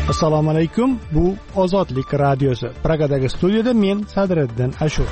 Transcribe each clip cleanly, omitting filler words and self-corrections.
Assalomu alaykum. Bu Ozodlik radiosi. Pragadagi studiyada men Sadriddin Ashur.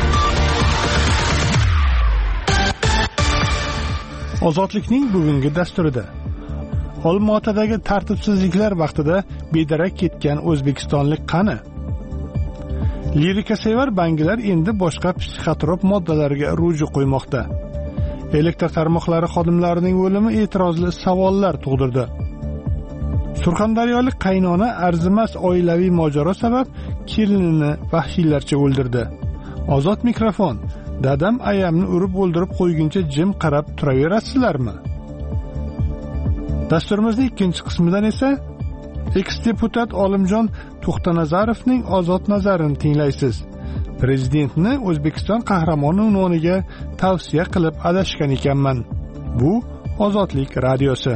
Ozodlikning bugungi dasturida Olmaotadagi tartibsizliklar vaqtida bedarak ketgan o'zbekistonlik qani? Lirikasevar bangilar endi boshqa psixotrop moddalarga ruju qo'ymoqda. Elektr tarmoqlari xodimlarining o'limi e'tirozli savollar tug'dirdi. Surxondaryolik qaynona arzimas oilaviy mojaro sabab kelinini vahshiylarcha o'ldirdi. Ozod mikrofon. Dadam ayamni urib o'ldirib qo'yguncha jim qarab turaverasizlarmi? Dasturimizning ikkinchi qismidan esa eks-deputat Olimjon To'xtanazarovning ozod nazarini tinglaysiz. Prezidentni O'zbekiston qahramoni unvoniga tavsiya qilib adashgan ekanman. Bu Ozodlik radiosi.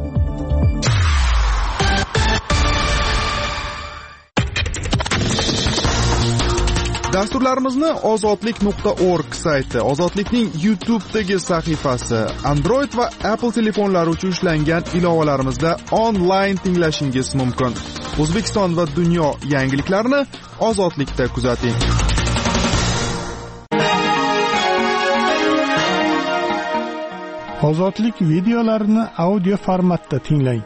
Dasturlarimizni ozodlik.org sayti, Ozodlikning YouTube'dagi sahifasi, Android va Apple telefonlari uchun ishlangan ilovalarimizda onlayn tinglashingiz mumkin. O'zbekiston va dunyo yangiliklarini Ozodlikda kuzating. Ozodlik videolarini audio formatda tinglang.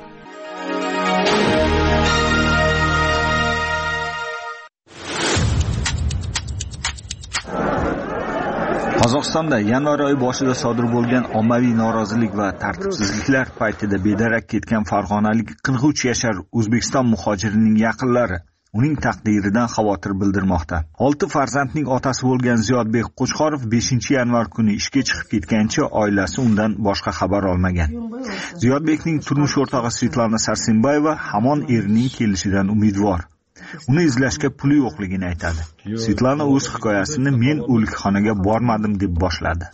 Qozog'istonda yanvar oyi boshida sodir bo'lgan ommaviy norozilik va tartibsizliklar paytida bedarak ketgan farg'onalik 43 yashar O'zbekiston muhojirining yaqinlari uning taqdiridan xavotir bildirmoqda. 6 farzandning otasi bo'lgan Ziyodbek Qo'chqorov 5-yanvar kuni ishga chiqib ketgancha oilasi undan boshqa xabar olmagan. Ziyodbekning turmush o'rtog'i Svetlana Sarsenbayeva hamon erining kelishidan umidvor. Uni izlashga puli yo'qligini aytadi. Svetlana o'z hikoyasini men o'likxonaga bormadim deb boshladi.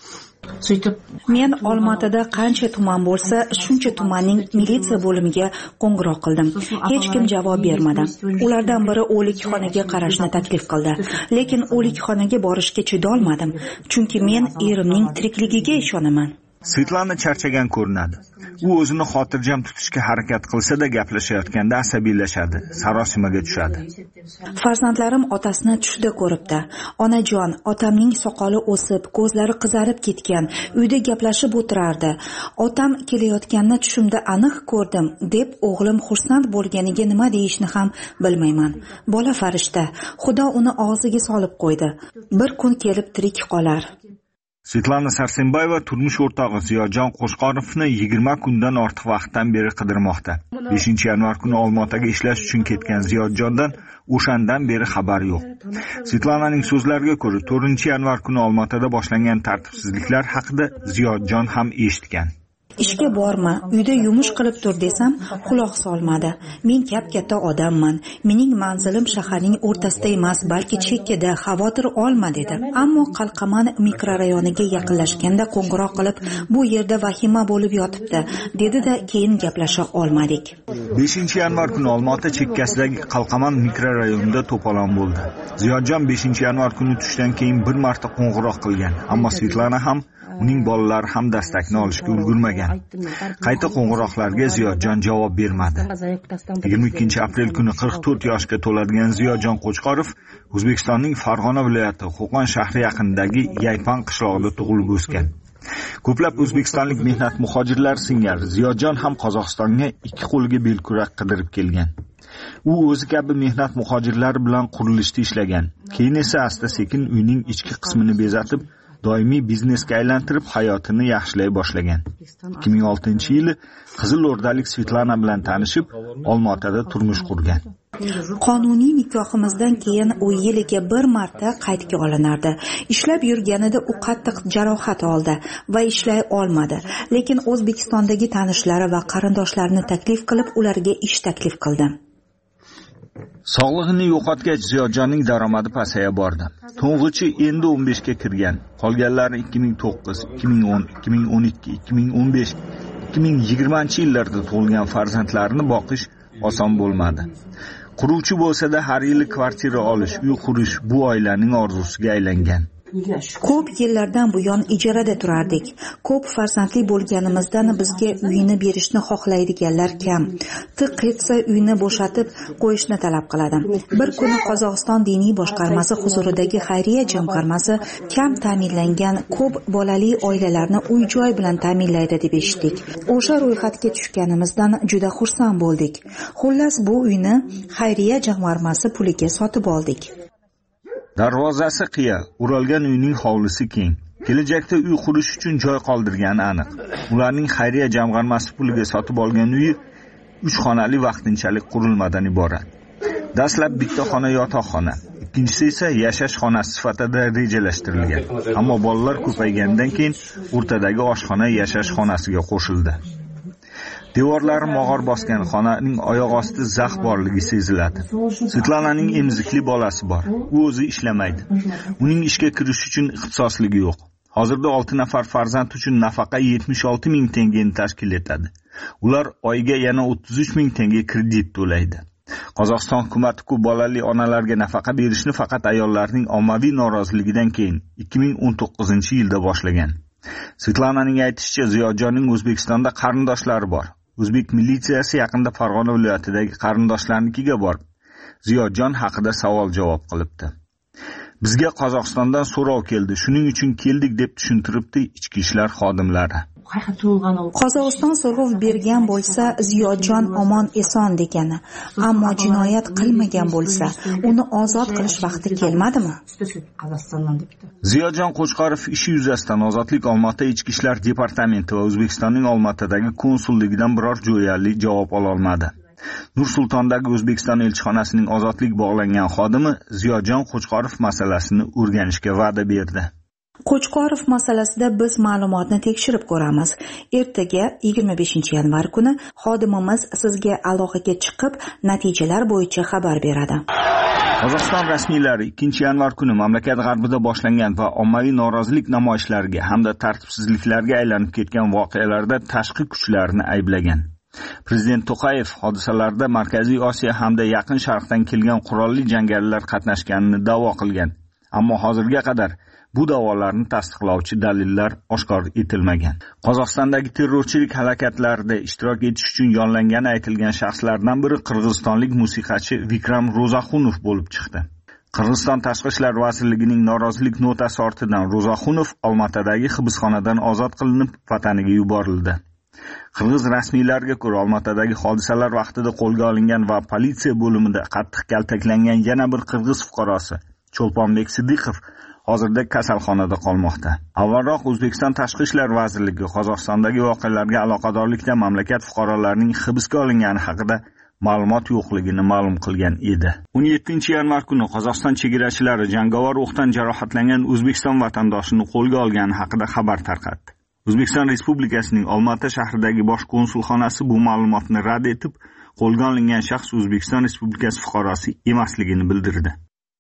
Men Olmaotada qancha tuman bo'lsa, shuncha tumanning militsiya bo'limiga qo'ng'iroq qildim. Hech kim javob bermadi. Ulardan biri o'likxonaga qarashni taklif qildi, lekin o'likxonaga borishga chidolmadim, chunki men erimning tirikligiga ishonaman. Svetlana charchagan ko'rinadi. U o'zini xotirjam tutishga harakat qilsa-da gaplashayotganda asabiylashadi, sarosimaga tushadi. Farzandlarim otasini tushda ko'ribdi. Onajon, otamning soqoli o'sib, ko'zlari qizarib ketgan, uyda gaplashib o'tirardi. Otam kelayotganini tushimda aniq ko'rdim, deb o'g'lim xursand bo'lganiga nima deyishni ham bilmayman. Bola farishta, Xudo uni og'ziga solib qo'ydi. Bir kun kelib tirik qolar. Svetlana Sarsenbayeva turmush o'rtog'i Ziyodjon Qo'chqorovni 20 kundan ortiq vaqtdan beri qidirmoqda. 5-yanvar kuni Olmaotaga ishlash uchun ketgan Ziyodjondan o'shandan beri xabar yo'q. Svetlananing so'zlariga ko'ra, 4-yanvar kuni Olmaotada boshlangan tartibsizliklar haqida Ziyodjon ham eshitgan. Ishga borma, uyda yumush qilib tur desam, quloq solmadi. Men katta odamman. Mening manzilim shaharning o'rtasida emas, balki chekkada, xavotir olma dedi. Ammo Qalqaman mikrorayoniga yaqinlashganda qo'ng'iroq qilib, bu yerda vahima bo'lib yotibdi, dedi-da keyin gaplasha olmadik. 5-yanvar kuni Olmaota chekkasidagi Qalqaman mikrorayonida to'polon bo'ldi. Ziyodjon 5-yanvar kuni tushdan keyin bir marta qo'ng'iroq qilgan, ammo Svetlana ham uning bolalari ham dastakni olishga ulgurmagan. Qayta qo'ng'iroqlarga Ziyodjon javob bermadi. 22-aprel kuni 44 yoshga to'ladigan Ziyodjon Qo'chqorov O'zbekistonning Farg'ona viloyati Qo'qon shahri yaqinidagi Yaypan qishlog'ida tug'ilib o'sgan. Ko'plab o'zbekistonlik mehnat muhojirlari singari Ziyodjon ham Qozog'istonga ikki qo'liga belkurak qidirib kelgan. U o'zi kabi mehnat muhojirlari bilan qurilishda ishlagan. Keyin esa asta-sekin uyning ichki qismini bezatib, doimiy biznesga aylantirib hayotini yaxshilay boshlagan. 2006-yili Qizil O'rdalik Svetlana bilan tanishib, Olmaotada turmush qurgan. Qonuniy nikohimizdan keyin u yiliga bir marta qaydga olinardi. Ishlab yurganida u qattiq jarohat oldi va ishlay olmadi. Lekin O'zbekistondagi tanishlari va qarindoshlarini taklif qilib, ularga ish taklif qildi. Sog'lig'ini yo'qotgach Ziyodjonning daromadi pasaya bordi. To'ng'ichi endi 15 ga kirgan. Qolganlari 2009, 2010, 2012, 2015, 2020-yillarda tug'ilgan farzandlarini boqish oson bo'lmadi. Quruvchi bo'lsa-da har yili kvartira olish, uy qurish bu oilaning orzusiga aylangan. Ko'p yillardan buyon ijarada turardik. Ko'p farzandli bo'lganimizdan bizga uyini berishni xohlaydiganlar kam. Tiq etsa uyni bo'shatib qo'yishni talab qiladi. Bir kuni Qozog'iston diniy boshqarmasi huzuridagi xayriya jamg'armasi kam ta'minlangan ko'p bolali oilalarni uy-joy bilan ta'minlaydi deb eshitdik. O'sha ro'yxatga tushganimizdan juda xursand bo'ldik. Xullas bu uyni xayriya jamg'armasi puliga sotib oldik. Darvozasi qiya, o'ralgan uyning hovlisi keng. Kelajakda uy qurish uchun joy qoldirgani aniq. Ularning xayriya jamg'armasi puliga sotib olgan uyi 3 xonali vaqtinchalik qurilmadan iborat. Dastlab bitta xona yotoqxona, ikkinchisi esa yashash xonasi sifatida rejalashtirilgan. Ammo bolalar ko'paygandan keyin o'rtadagi oshxona yashash xonasiga qo'shildi. Devorlari mog'or bosgan xonaning oyoq osti zax borligi seziladi. Svetlananing emzikli bolasi bor. U o'zi ishlamaydi. Uning ishga kirish uchun ixtisosligi yo'q. Hozirda 6 nafar farzand uchun nafaqa 76 ming tengani tashkil etadi. Ular oyiga yana 33 ming tenge kredit to'laydi. Qozog'iston hukumati ko'p bolali onalarga nafaqa berishni faqat ayollarning ommaviy noroziligidan keyin 2019-yilda boshlagan. Svetlananing aytishicha, Ziyodjonning O'zbekistonda qarindoshlari bor. O'zbek militsiyasi yaqinda Farg'ona viloyatidagi qarindoshlarnikiga borib, Ziyodjon haqida savol-javob qilibdi. Bizga Qozog'istondan so'rov keldi, shuning uchun keldik deb tushuntiribdi ichki ishlar xodimlari. Qozog'iston so'rov bergan bo'lsa, Ziyodjon omon eson degani, ammo jinoyat qilmagan bo'lsa, uni ozod qilish vaqti kelmadimi? Ziyodjon Qo'chqorov ishi yuzasidan Ozodlik Olmaota Ichki ishlar departamenti va O'zbekistonning Olmaotadagi konsulligidan biror jo'yali javob ola olmadi. Nur-Sultondagi O'zbekiston elchixonasining ozodlik bog'langan xodimi Ziyodjon Qo'chqorov masalasini o'rganishga va'da berdi. Qo'chqorov masalasida biz ma'lumotni tekshirib ko'ramiz. Ertaga 25-yanvar kuni xodimimiz sizga aloqaga chiqib, natijalar bo'yicha xabar beradi. Qozog'iston rasmiylari 2-yanvar kuni mamlakat g'arbida boshlangan va ommaviy norozilik namoyishlariga hamda tartibsizliklarga aylanib ketgan voqealarda tashqi kuchlarni ayblagan. Prezident To'qayev hodisalarda Markaziy Osiyo hamda Yaqin Sharqdan kelgan qurolli jangarilar qatnashganini da'vo qilgan. Ammo hozirga qadar bu da'volarni tasdiqlovchi dalillar oshkor etilmagan. Qozog'istondagi terrorchilik harakatlarida ishtirok etish uchun yollangan aytilgan shaxslardan biri qirg'izistonlik musiqachi Vikram Ro'zaxunov bo'lib chiqdi. Qirg'iziston Tashqi ishlar vazirligining norozilik notasi ortidan Ro'zaxunov Olmaotadagi hibsxonadan ozod qilinib, vataniga yuborildi. Qirg'iz rasmiylariga ko'ra, Olmaotadagi hodisalar vaqtida qo'lga olingan va politsiya bo'limida qattiq kaltaklangan yana bir qirg'iz fuqarosi Cho'lponbek Sidiqov hozirda kasalxonada qolmoqda. Avvalroq O'zbekiston Tashqi ishlar vazirligi Qozog'istondagi voqealarga aloqadorlikda mamlakat fuqarolarining hibsga olingani haqida ma'lumot yo'qligini ma'lum qilgan edi. 17-yanvar kuni Qozog'iston chegarachilari jangovar o'qdan jarohatlangan O'zbekiston vatandoshini qo'lga olgani haqida xabar tarqatdi. O'zbekiston Respublikasining Olmaota shahridagi bosh konsulxonasi bu ma'lumotni rad etib, qo'lga olingan shaxs O'zbekiston Respublikasi fuqarosi emasligini bildirdi.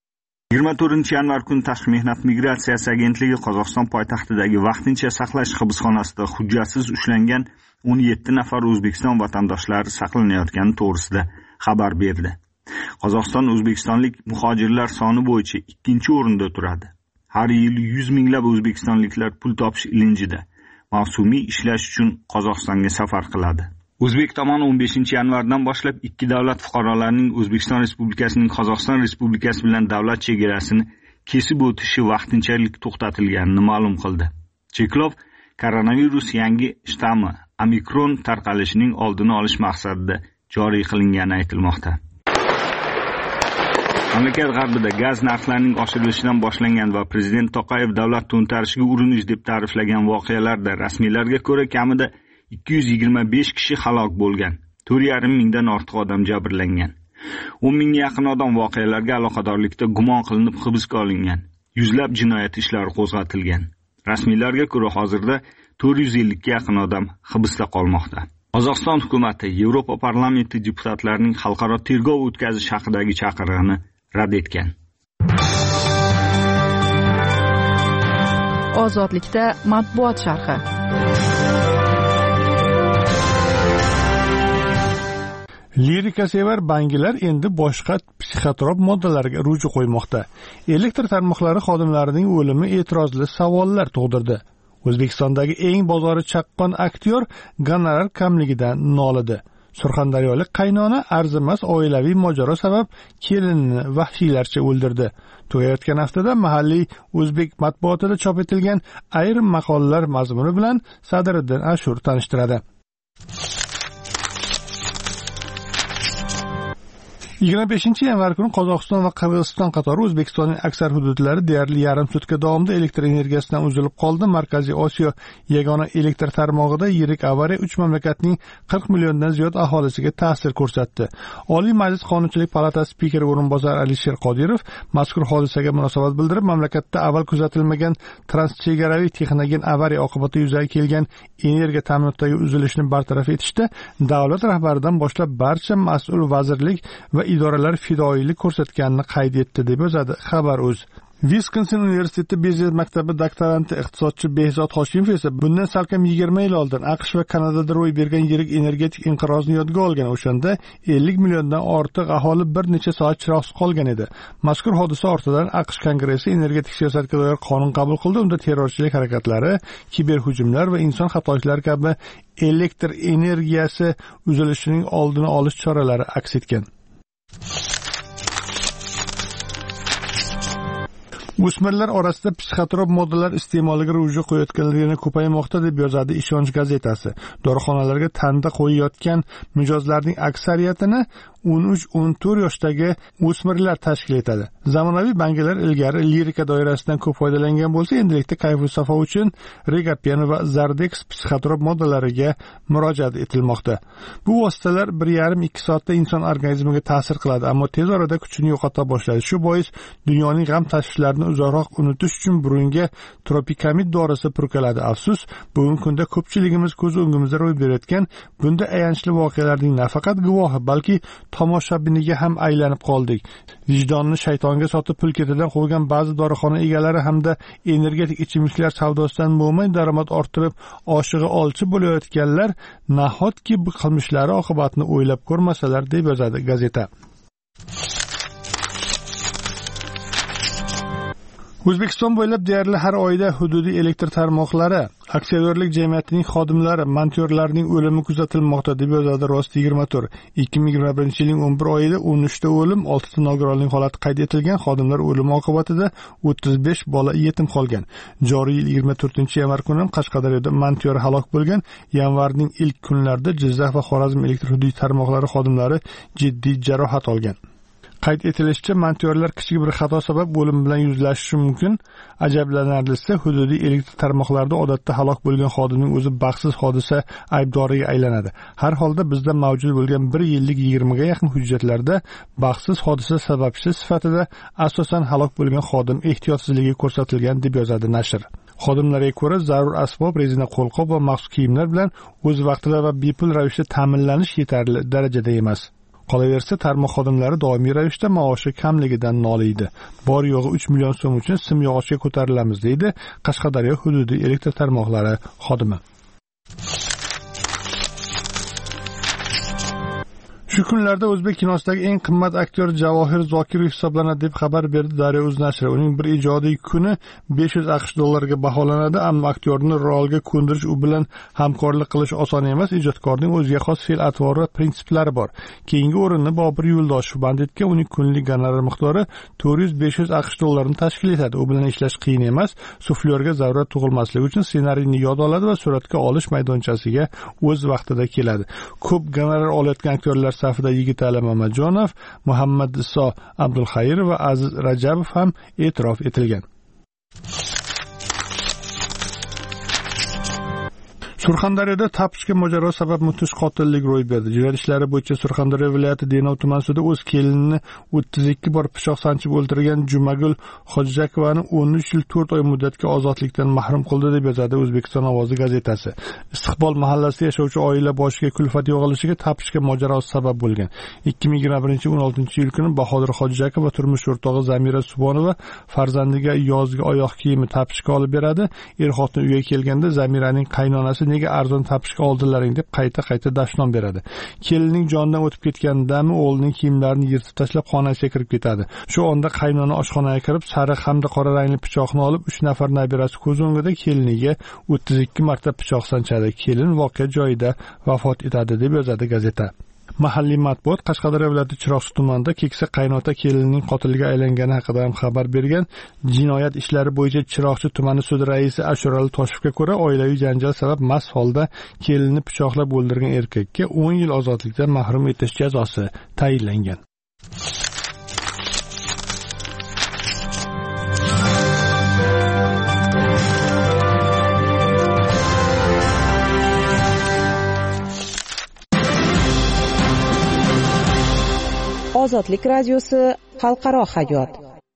24-yanvar kuni Tashqi mehnat migratsiyasi agentligi Qozog'iston poytaxtidagi vaqtincha saqlash hibsxonasida hujjatsiz ushlangan 17 nafar O'zbekiston vatandoshlari saqlanayotgani to'g'risida xabar berdi. Qozog'iston o'zbekistonlik muhojirlar soni bo'yicha 2-o'rinda turadi. Har yili 100 minglab o'zbekistonliklar pul topish ilinjida mavsumiy ishlash uchun Qozog'istonga safar qiladi. O'zbek tomoni 15-yanvardan boshlab ikki davlat fuqarolarining O'zbekiston Respublikasining Qozog'iston Respublikasi bilan davlat chegarasini kesib o'tishi vaqtinchalik to'xtatilganini ma'lum qildi. Cheklov koronavirus yangi shtammi Omikron tarqalishining oldini olish maqsadida joriy qilingani aytilmoqda. Mamlakat g'arbida gaz narxlarining oshirilishidan boshlangan va prezident To'qayev davlat to'ntarishiga urinish deb ta'riflagan voqealarda rasmiylarga ko'ra kamida 225 kishi halok bo'lgan, 4,5 mingdan ortiq odam jabrlangan. 10 mingga yaqin odam voqealarga aloqadorlikda gumon qilinib hibsga olingan. Yuzlab jinoyat ishlari qo'zg'atilgan. Rasmiylarga ko'ra hozirda 450 ga yaqin odam hibsda qolmoqda. Qozog'iston hukumati Yevropa parlamenti deputatlarining xalqaro tergov o'tkazish haqidagi chaqirig'ini rad etgan. Ozodlikda matbuot sharhi. Lirikasevar bangilar endi boshqa psixotrop moddalarga ruju qo'ymoqda. Elektr tarmoqlari xodimlarining o'limi e'tirozli savollar tug'dirdi. O'zbekistondagi eng bozori chaqqon aktyor gonorar kamligidan nolidi. Surxondaryolik qaynona arzimas oilaviy mojaro sabab kelinini vahshiylarcha o'ldirdi. Tugayotgan haftada mahalliy o'zbek matbuotida chop etilgan ayrim maqolalar mazmuni bilan Sadriddin Ashur tanishtiradi. 25-yanvar kuni Qozog'iston va Qirg'iziston qatori O'zbekistonning aksar hududlari deyarli yarim sutka davomida elektr energiyasidan uzilib qoldi. Markaziy Osiyo yagona elektr tarmog'ida yirik avariya 3 mamlakatning 40 milliondan ziyod aholisiga ta'sir ko'rsatdi. Oliy Majlis Qonunchilik palatasi spikeri o'rinbosari Alisher Qodirov mazkur hodisaga munosabat bildirib, mamlakatda avval kuzatilmagan transchegaraviy texnogen avariya oqibatida yuzaga kelgan energiya ta'minotidagi uzilishni bartaraf etishda davlat rahbaridan boshlab barcha mas'ul vazirlik va idoralar fidoyilik ko'rsatganini qayd etdi deb yozadi Xabar.uz. Wisconsin universiteti biznes maktabi doktoranti iqtisodchi Behzod Hoshimov esa bundan salkam 20 yil oldin AQSh va Kanadada ro'y bergan yirik energetik inqirozni yodga olgan. O'shanda 50 milliondan ortiq aholi bir necha soat chiroqsiz qolgan edi. Mazkur hodisa ortidan AQSh Kongressi energetik siyosatga doir qonun qabul qildi. Unda terrorchilik harakatlari, kiberhujumlar va inson xatoliklari kabi elektr energiyasi uzilishining oldini olish choralari aks etgan. O'smirlar orasida psixotrop moddalar iste'moliga ruju qo'yayotganligini ko'paymoqda deb yozadi Ishonch gazetasi. Dorixonalarga tanda qo'yayotgan mijozlarning aksariyatini 13-14 yoshdagi o'smirlar tashkil etadi. Zamonaviy bangilar ilgari lirika doirasidan ko'p foydalangan bo'lsa, endilikda kayfu safo uchun Regapen va Zardex psixotrop moddalariga murojaat etilmoqda. Bu vositalar 1,5-2 soatda inson organizmiga ta'sir qiladi, ammo tez orada kuchini yo'qota boshlaydi. Shu bois dunyoning g'am tashvishlarini uzoqroq unutish uchun burunga tropikamid dorisi purkaladi. Afsus, bugungi kunda ko'pchiligimiz ko'z o'ngimizda ro'y berayotgan bunda ayanchli voqealarning nafaqat guvohi, balki tomoshabiniga ham aylanib qoldik. Vijdonni shaytonga sotib pul ketidan qo'ygan ba'zi dorixona egalari hamda energetik ichimliklar savdosidan mo'min daromad orttirib oshig'i olchi bo'layotganlar nahotki bu qilmishlari oqibatini o'ylab ko'rmasalar deb yozadi gazeta. O'zbekiston bo'ylab deyarli har oyda hududiy elektr tarmoqlari, aksiyadorlik jamiyatining xodimlari, montorlarning o'limi kuzatilmoqda deb yozadi Rost24. 2021-yilning 11 oyida 13 ta o'lim, 6 ta nogironlik holati qayd etilgan. Xodimlar o'limi oqibatida 35 bola yetim qolgan. Joriy yil 24-yanvar kuni Qashqadaryoda montor halok bo'lgan. Yanvarning ilk kunlarida Jizzax va Xorazm elektr hududiy tarmoqlari xodimlari jiddiy jarohat olgan. Qayd etilishicha, montorlar kichik bir xato sabab o'lim bilan yuzlashishi mumkin. Ajablanarlisi, hududiy elektr tarmoqlarida odatda halok bo'lgan xodimning o'zi baxtsiz hodisa aybdoriga aylanadi. Har holda bizda mavjud bo'lgan 1 yillik 20 ga yaqin hujjatlarda baxtsiz hodisa sababchisi sifatida asosan halok bo'lgan xodim ehtiyotsizligi ko'rsatilgan deb yozadi nashr. Xodimlarga ko'ra, zarur asbob, rezina qo'lqop va maxsus kiyimlar bilan o'z vaqtida va bepul ravishda ta'minlanish yetarli darajada emas. Qolaversa, tarmoq xodimlari doimiy ravishda maoshi kamligidan noliydi. Bor yo'g'i 3 million so'm uchun simyog'ochga ko'tarilamiz, deydi Qashqadaryo hududiy elektr tarmoqlari xodimi. Shu kunlarda o'zbek kinosidagi eng qimmat aktyor Javohir Zokirov hisoblanadi deb xabar berdi Daryo.uz nashri. Uning bir ijodiy kuni 500 AQSh dollariga baholanadi, ammo aktyorni rolga ko'ndirish, u bilan hamkorlik qilish oson emas. Ijodkorning o'ziga xos fe'l-atvori va prinsiplari bor. Keyingi o'rinni Bobur Yo'ldoshev band etgan. Uning kunlik gonorar miqdori 400-500 AQSh dollarini tashkil etadi. U bilan ishlash qiyin emas. Suflyorga zarurat tug'ilmasligi uchun ssenariyni yod oladi va suratga olish maydonchasiga o'z vaqtida keladi. Ko'p gonorar olayotgan aktyorlar safida Yigitali Mamajonov, Muhammad Iso Abdulxayr va Aziz Rajabov ham e'tirof etilgan. Surxondaryoda tapishga mojaro sabab mudhish qotillik ro'y berdi. Jinoyat ishlari bo'yicha Surxondaryo viloyati Denov tuman sudi o'z kelinini 32 bor pichoq sanchib o'ldirgan Jumagul Hojijakovani 13 yil 4 oy muddatga ozodlikdan mahrum qildi deb yozadi O'zbekiston ovozi gazetasi. Istiqbol mahallasida yashovchi oila boshiga kulfat yog'ilishiga tapishga mojaro sabab bo'lgan. 2021-16 kuni Bahodir Hojijakov va turmush o'rtog'i Zamira Subonova farzandiga yozgi oyoq kiyimi tapishga olib beradi. Er-xotin uyga kelganda Zamiraning qaynonasi nega arzon topishga oldilaring deb qayta dashnom beradi. Kelinning jonidan o'tib ketganidami o'g'lining kiyimlarini yirtib tashlab xonasiga kirib ketadi. Shu onda qaynona oshxonaga kirib sariq hamda qora rangli pichoqni olib 3 nafar nabirasi ko'z o'ngida keliniga 32 marta pichoq sanchadi. Kelin voqea joyida vafot etadi deb yozadi gazeta. Mahalliy matbuot Qashqadaryo viloyati Chiroqchi tumanida keksa qaynota kelinining qotilga aylangani haqida ham xabar bergan. Jinoyat ishlari bo'yicha Chiroqchi tumani sud raisi Ashurali Toshevga ko'ra, oilaviy janjal sabab mast holda kelinini pichoqlab o'ldirgan erkakka 10 yil ozodlikdan mahrum etish jazosi tayinlangan. Ozodlik radiosi xalqaro hayot.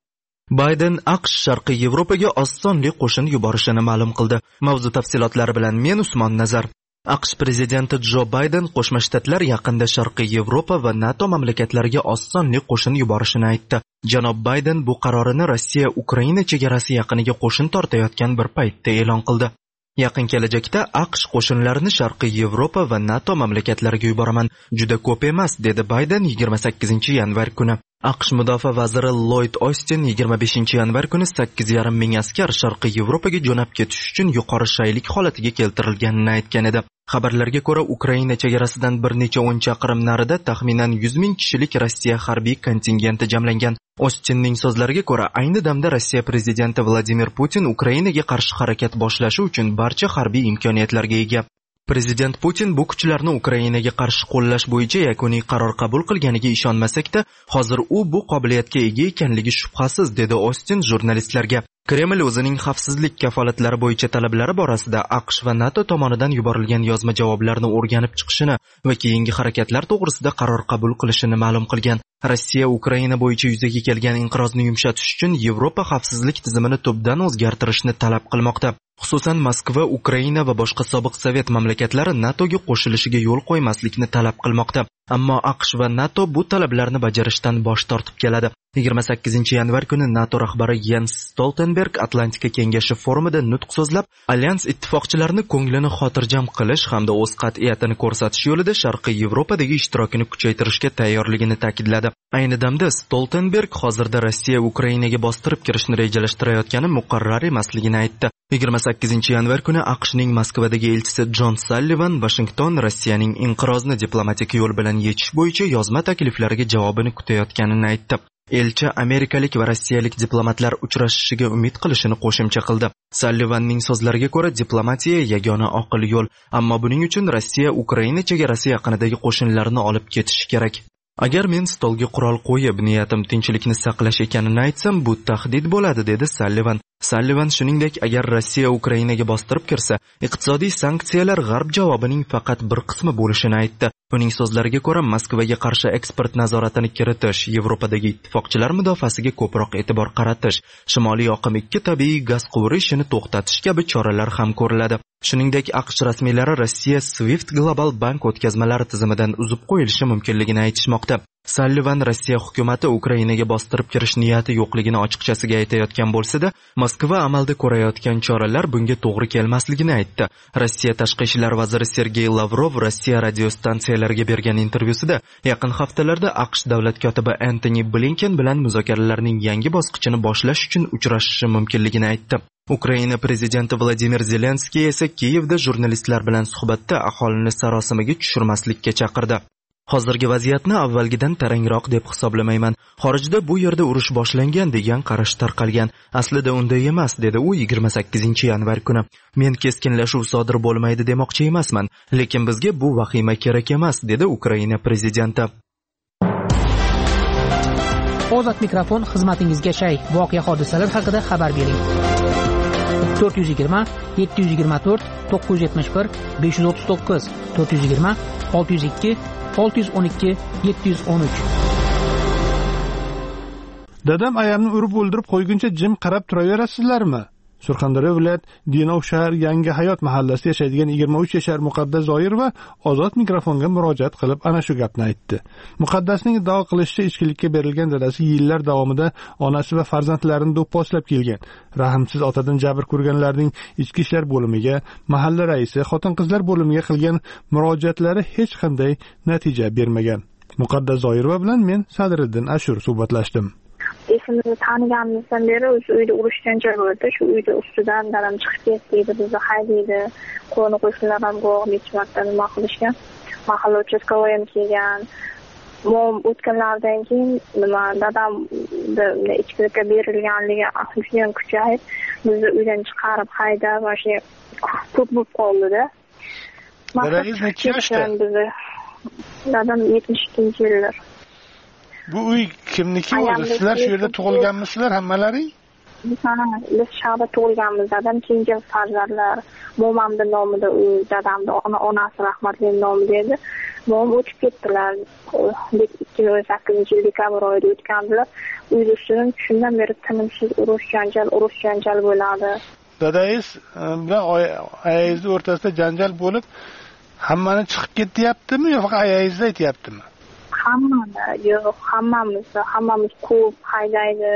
Bayden AQSh Sharqiy Yevropaga osonli qo'shin yuborishini ma'lum qildi. Mavzu tafsilotlari bilan men Usmon Nazar. AQSh prezidenti Jo Bayden Qo'shma Shtatlar yaqinda Sharqiy Yevropa va NATO mamlakatlariga osonli qo'shin yuborishini aytdi. Janob Bayden bu qarorini Rossiya Ukraina chegarasi yaqiniga qo'shin tortayotgan bir paytda e'lon qildi. Yaqin kelajakda AQSh qo'shinlarini Sharqiy Yevropa va NATO mamlakatlariga yuboraman. Juda ko'p emas, dedi Bayden 28-yanvar kuni. AQSh mudofaa vaziri Lloyd Austin 25-yanvar kuni 8,5 ming askar Sharqiy Yevropaga jo'nab ketish uchun yuqori shaylik holatiga keltirilganini aytgan edi. Xabarlarga ko'ra, Ukraina chegarasidan bir necha 10 chaqirim narida taxminan 100 ming kishilik Rossiya harbiy kontingenti jamlangan. Ostinning so'zlariga ko'ra, ayni damda Rossiya prezidenti Vladimir Putin Ukrainaga qarshi harakat boshlashi uchun barcha harbiy imkoniyatlarga ega. Prezident Putin bu kuchlarni Ukrainaga qarshi qo'llash bo'yicha yakuniy qaror qabul qilganiga ishonmasak-da, hozir u bu qobiliyatga ega ekanligi shubhasiz, dedi Ostin jurnalistlarga. Kreml o'zining xavfsizlik kafolatlari bo'yicha talablari borasida AQSh va NATO tomonidan yuborilgan yozma javoblarni o'rganib chiqishini va keyingi harakatlar to'g'risida qaror qabul qilishini ma'lum qilgan. Rossiya Ukraina bo'yicha yuzaga kelgan inqirozni yumshatish uchun Yevropa xavfsizlik tizimini tubdan o'zgartirishni talab qilmoqda. Xususan Moskva, Ukraina va boshqa sobiq Sovet mamlakatlari NATOga qo'shilishiga yo'l qo'ymaslikni talab qilmoqda. Ammo AQSh va NATO bu talablarni bajarishdan bosh tortib keladi. 28-yanvar kuni NATO rahbari Jens Stoltenberg Atlantika kengashi forumida nutq so'zlab, alyans ittifoqchilarini ko'nglini xotirjam qilish hamda o'z qat'iyatini ko'rsatish yo'lida Sharqiy Yevropadagi ishtirokini kuchaytirishga tayyorligini ta'kidladi. Ayni damda Stoltenberg hozirda Rossiya Ukrainaga bostirib kirishni rejalashtirayotgani muqarrar emasligini aytdi. 28-yanvar kuni AQShning Moskvadagi elchisi Jon Sallivan Washington Rossiyaning inqirozni diplomatik yo'l bilan yechish bo'yicha yozma takliflariga javobini kutayotganini aytdi. Elchi amerikalik va rossiyalik diplomatlar uchrashishiga umid qilishini qo'shimcha qildi. Sallivanning so'zlariga ko'ra, diplomatiya yagona oqil yo'l, ammo buning uchun Rossiya Ukraina chegarasi yaqinidagi qo'shinlarni olib ketishi kerak. Agar men stolga qurol qo'yib, niyatim tinchlikni saqlash ekanini aytsam, bu tahdid bo'ladi, dedi Sallivan. Sallivan shuningdek, agar Rossiya Ukrainaga bostirib kirsa, iqtisodiy sanksiyalar G'arb javobining faqat bir qismi bo'lishini aytdi. Uning so'zlariga ko'ra, Moskvaga qarshi eksport nazoratini kiritish, Yevropadagi ittifoqchilar mudofaasiga ko'proq e'tibor qaratish, Shimoliy oqim 2 tabiiy gaz quvuri ishini to'xtatish kabi choralar ham ko'riladi. Shuningdek, AQSh rasmiylari Rossiya Swift global bank o'tkazmalari tizimidan uzib qo'yilishi mumkinligini aytishmoqda. Sallivan Rossiya hukumati Ukrainaga bostirib kirish niyati yo'qligini ochiqchasiga aytayotgan bo'lsa-da, Moskva amalda ko'rayotgan choralar bunga to'g'ri kelmasligini aytdi. Rossiya tashqi ishlar vaziri Sergey Lavrov Rossiya radiostansiyalariga bergan intervyusida yaqin haftalarda AQSh davlat kotibi Antony Blinken bilan muzokaralarning yangi bosqichini boshlash uchun uchrashishi mumkinligini aytdi. Ukraina prezidenti Vladimir Zelenskiy esa Kiyevda jurnalistlar bilan suhbatda aholini sarosimaga tushirmaslikka chaqirdi. Hozirgi vaziyatni avvalgidan tarangroq deb hisoblamayman. Xorijda bu yerda urush boshlangan degan qarash tarqalgan. Aslida unday emas, dedi u 28-yanvar kuni. Men keskinlashuv sodir bo'lmaydi demoqchi emasman, lekin bizga bu vahima kerak emas, dedi Ukraina prezidenti. Ozod mikrofon xizmatingizga shay. Voqea hodisalar haqida xabar bering. 420 724 971 539 420 602 612 713. Dadam ayamni urib o'ldirib qo'yguncha jim qarab turaverasizlarmi? Surxondaryo viloyat Denov shahar Yangi Hayot mahallasida yashaydigan 23 yashar Muqaddas Zoirova ozod mikrofonga murojaat qilib ana shu gapni aytdi. Muqaddasning iddao qilishicha, ichkilikka berilgan dadasi yillar davomida onasi va farzandlarini do'pposlab kelgan. Rahmsiz otadan jabr ko'rganlarning ichki ishlar bo'limiga, mahalla raisi, xotin-qizlar bo'limiga qilgan murojaatlari hech qanday natija bermagan. Muqaddas Zoirova bilan men Sadriddin Ashur suhbatlashdim. Esimizde tanıganımızdan beri o'sha uyda urush janjal bo'ldi. Shu uyda ustidan dadam chiqib ketdi, bizni haydaydi. Qo'ni qo'shnilar ham necha marta nima qilishgan. Mahalla uchastkovoy ham kelgan. Mom o'tganlardan keyin dadamni ichkilikka berilganligi ham kuchayib, bizni uydan chiqarib haydab, mana ko'p bo'lib qoldi-da. Dadangiz necha yoshda? Dadam 72-yillar. Bu uy kimniki o'zi? Sizlar shu yerda tug'ilganmisizlar hammalaring? Biz shaharda tug'ilganmiz. Dadam kenja farzandlar. Momamning nomida uy, dadamning onasi rahmatlining nomida edi. Mom o'tib ketdilar. 2018-yil dekabr oyida o'tgandilar. Uyda ustidan shundan beri tinimsiz urush janjal bo'ladi. Dadangiz bilan ayangizning o'rtasida janjal bo'lib, hammani chiqib ketyaptimi yo faqat ayangizda aytyaptimi? Hammamiz ko'p haydaydi,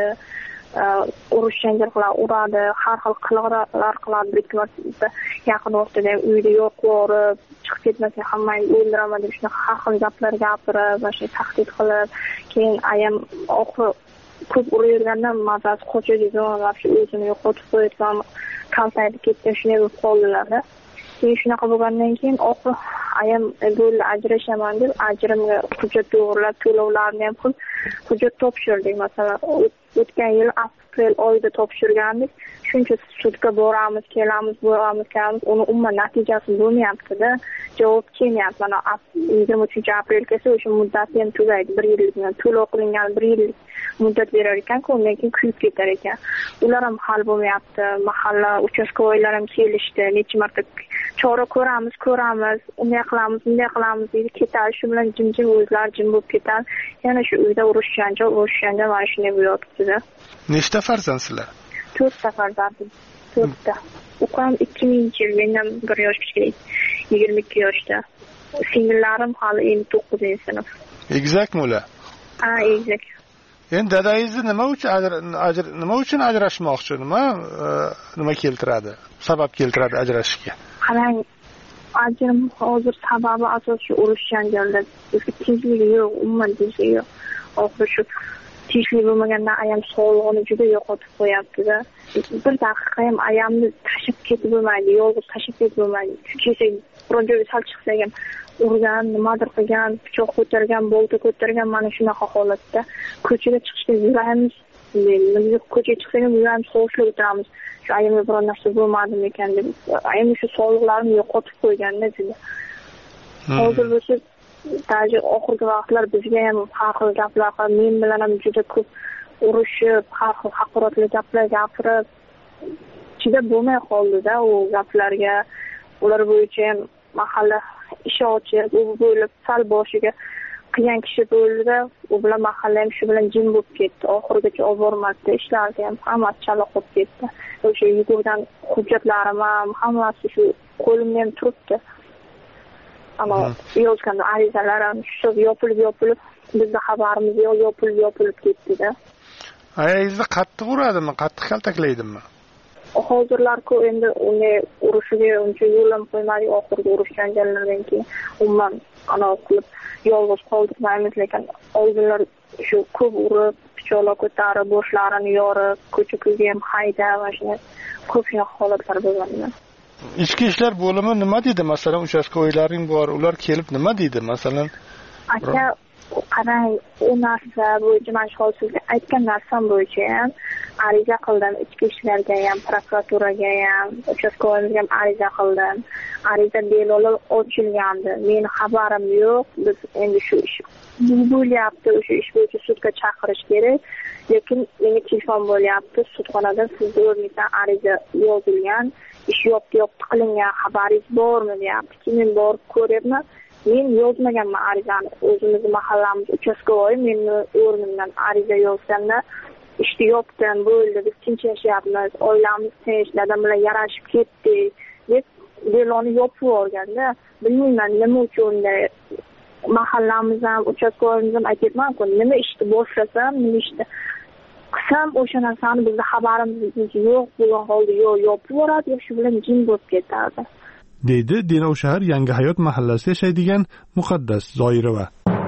urush janjal qiladi, uradi, har xil qiliqlar qiladi. Bir marta yaqin o'rtada uyda yo'q borib, chiqib ketmasa hammangizni o'ldiraman deb shunaqa har xil gaplar gapirib, mana tahdid qilib, keyin ayam oxiri ko'p uravergandan mazasi qochadi, o'zini yo'qotib qo'ygan, kaltayib ketdi, shunday bo'lib qoldilar-da. Keyin shunaqa bo'lgandan keyin oxiri ayam bo'ldi ajrashaman deb ajrimga hujjat to'g'rilab, to'lovlarni ham qilib hujjat topshirdik. Masalan, o'tgan yil aprel oyida topshirgandik. Shuncha sudga boramiz, kelamiz, uni umuman natijasi bo'lmayapti-da. Javob kelmayapti. Mana 23 aprel kelsa o'sha muddati ham tugaydi. 1 yillik to'lov qilingan 1 yillik muddat berar ekan-ku, undan keyin kuyib ketar ekan. Ular ham hal bo'lmayapti. Mahalla uchastkovoylar ham kelishdi. Necha marta chora ko'ramiz, unday qilamiz deydi, ketadi. Shu bilan jim o'zlari jim bo'lib ketadi. Yana shu uyda urush janjal mana shunday bo'lyapti-da. Nechta farzandsizlar? 4 ta farzandim. 4 ta. Ukam 2000-yil, mendan 1 yosh kichik, 22 yoshda. Singillarim hali 9-sinf. Egizakmi ular? Ha, egizak. Endi dadangizni nima uchun ajrashmoqchi? Nima keltiradi? Sabab keltiradi ajrashishga? Qarang, ajrim hozir sababi asosiy urush janjalda. Tinchlik yo'q, umuman tinchlik yo'q. Oxiri shu tinchlik bo'lmaganda ayam sog'lig'ini juda yo'qotib qo'yapti-da. Bir daqiqa ham ayamni tashib ketib bo'lmaydi, yolg'iz tashib ketib bo'lmaydi. Kesak biron joyga sal chiqsak ham urgan, nimadir qilgan, pichoq ko'targan, bolta ko'targan, mana shunaqa holatda ko'chaga chiqishga yuramiz. Biz ko'chaga chiqsak ham yuramiz, sovuqlab o'tiramiz. Shu ayamga biron narsa bo'lmadimi ekan deb. Ayam shu sog'liqlarini yo'qotib qo'yganda juda. Hozir bo'lsa Taji oxirgi vaqtlar bizga ham har xil gaplar qilib, men bilan ham juda ko'p urushib, har xil haqoratli gaplar gapirib, chidab bo'lmay qoldi-da u gaplarga. Ular bo'yicha ham mahalla ish ochib, u bo'lib sal boshiga qilgan kishi bo'ldi-da, u bilan mahalla ham shu bilan jim bo'lib ketdi. Oxirigacha olib bormadi, ishlarga ham hammasi chala qolib ketdi. O'sha yugurgan hujjatlarim ham hammasi shu qo'limda ham turibdi. Ama yozgan arizalar ham shu yopilib bizda xabarimiz yo'q, yopilib ketdi-da. Ayingizni qattiq uradimi, qattiq kaltaklaydimi? Hozirlar-ku endi unga urushiga uncha yo'llam qo'ymadik, oxirgi urush janjallardan keyin umuman qilib yolg'iz qoldirmaymiz, lekin oldinlar shu ko'p urib, pichoqlar ko'tarib, boshlarini yorib, ko'cha-ko'yga ham haydab, mana ko'p holatlar bo'lgan. Ichki ishlar bo'limi nima deydi? Masalan, uchastkovoylaring bor, ular kelib nima deydi? Masalan, aka, qarang, u narsa bo'yicha men sizga aytgan narsam bo'yicha ham ariza qildim, ichki ishlarga ham, prokuraturaga ham, uchastkovoyimizga ham ariza qildim. Ariza belolar ochilgandi. Meni xabarim yo'q. Biz endi shu ish bo'lyapti, o'sha ish bo'yicha sudga chaqirish kerak. Lekin menga telefon bo'lyapti, sudxonadan sizga o'rnidan ariza yozilgan. Ish yopti qilingan, xabaringiz bormi deyapti. Men borib ko'ryapman. Men yozmaganman arizani. O'zimiz mahallamiz uchastkovoy meni o'rnimdan ariza yozganda ishni yopdim, bo'ldi, biz tinch yashayapmiz, oilamiz tinch, dadam bilan yarashib ketdik deb deloni yopib yuborganda, bilmayman nima uchun mahallamiz ham, uchastkoyimiz ham aytyapman-ku, nima ishni boshlasam, nima ishni qilsam o'sha narsani bizda xabarimiz yo'q bo'lgan holda yopib yuboradi, yo shu bilan jim bo'lib ketadi. deydi Denov shahar Yangi hayot mahallasida yashaydigan Muqaddas Zoirova.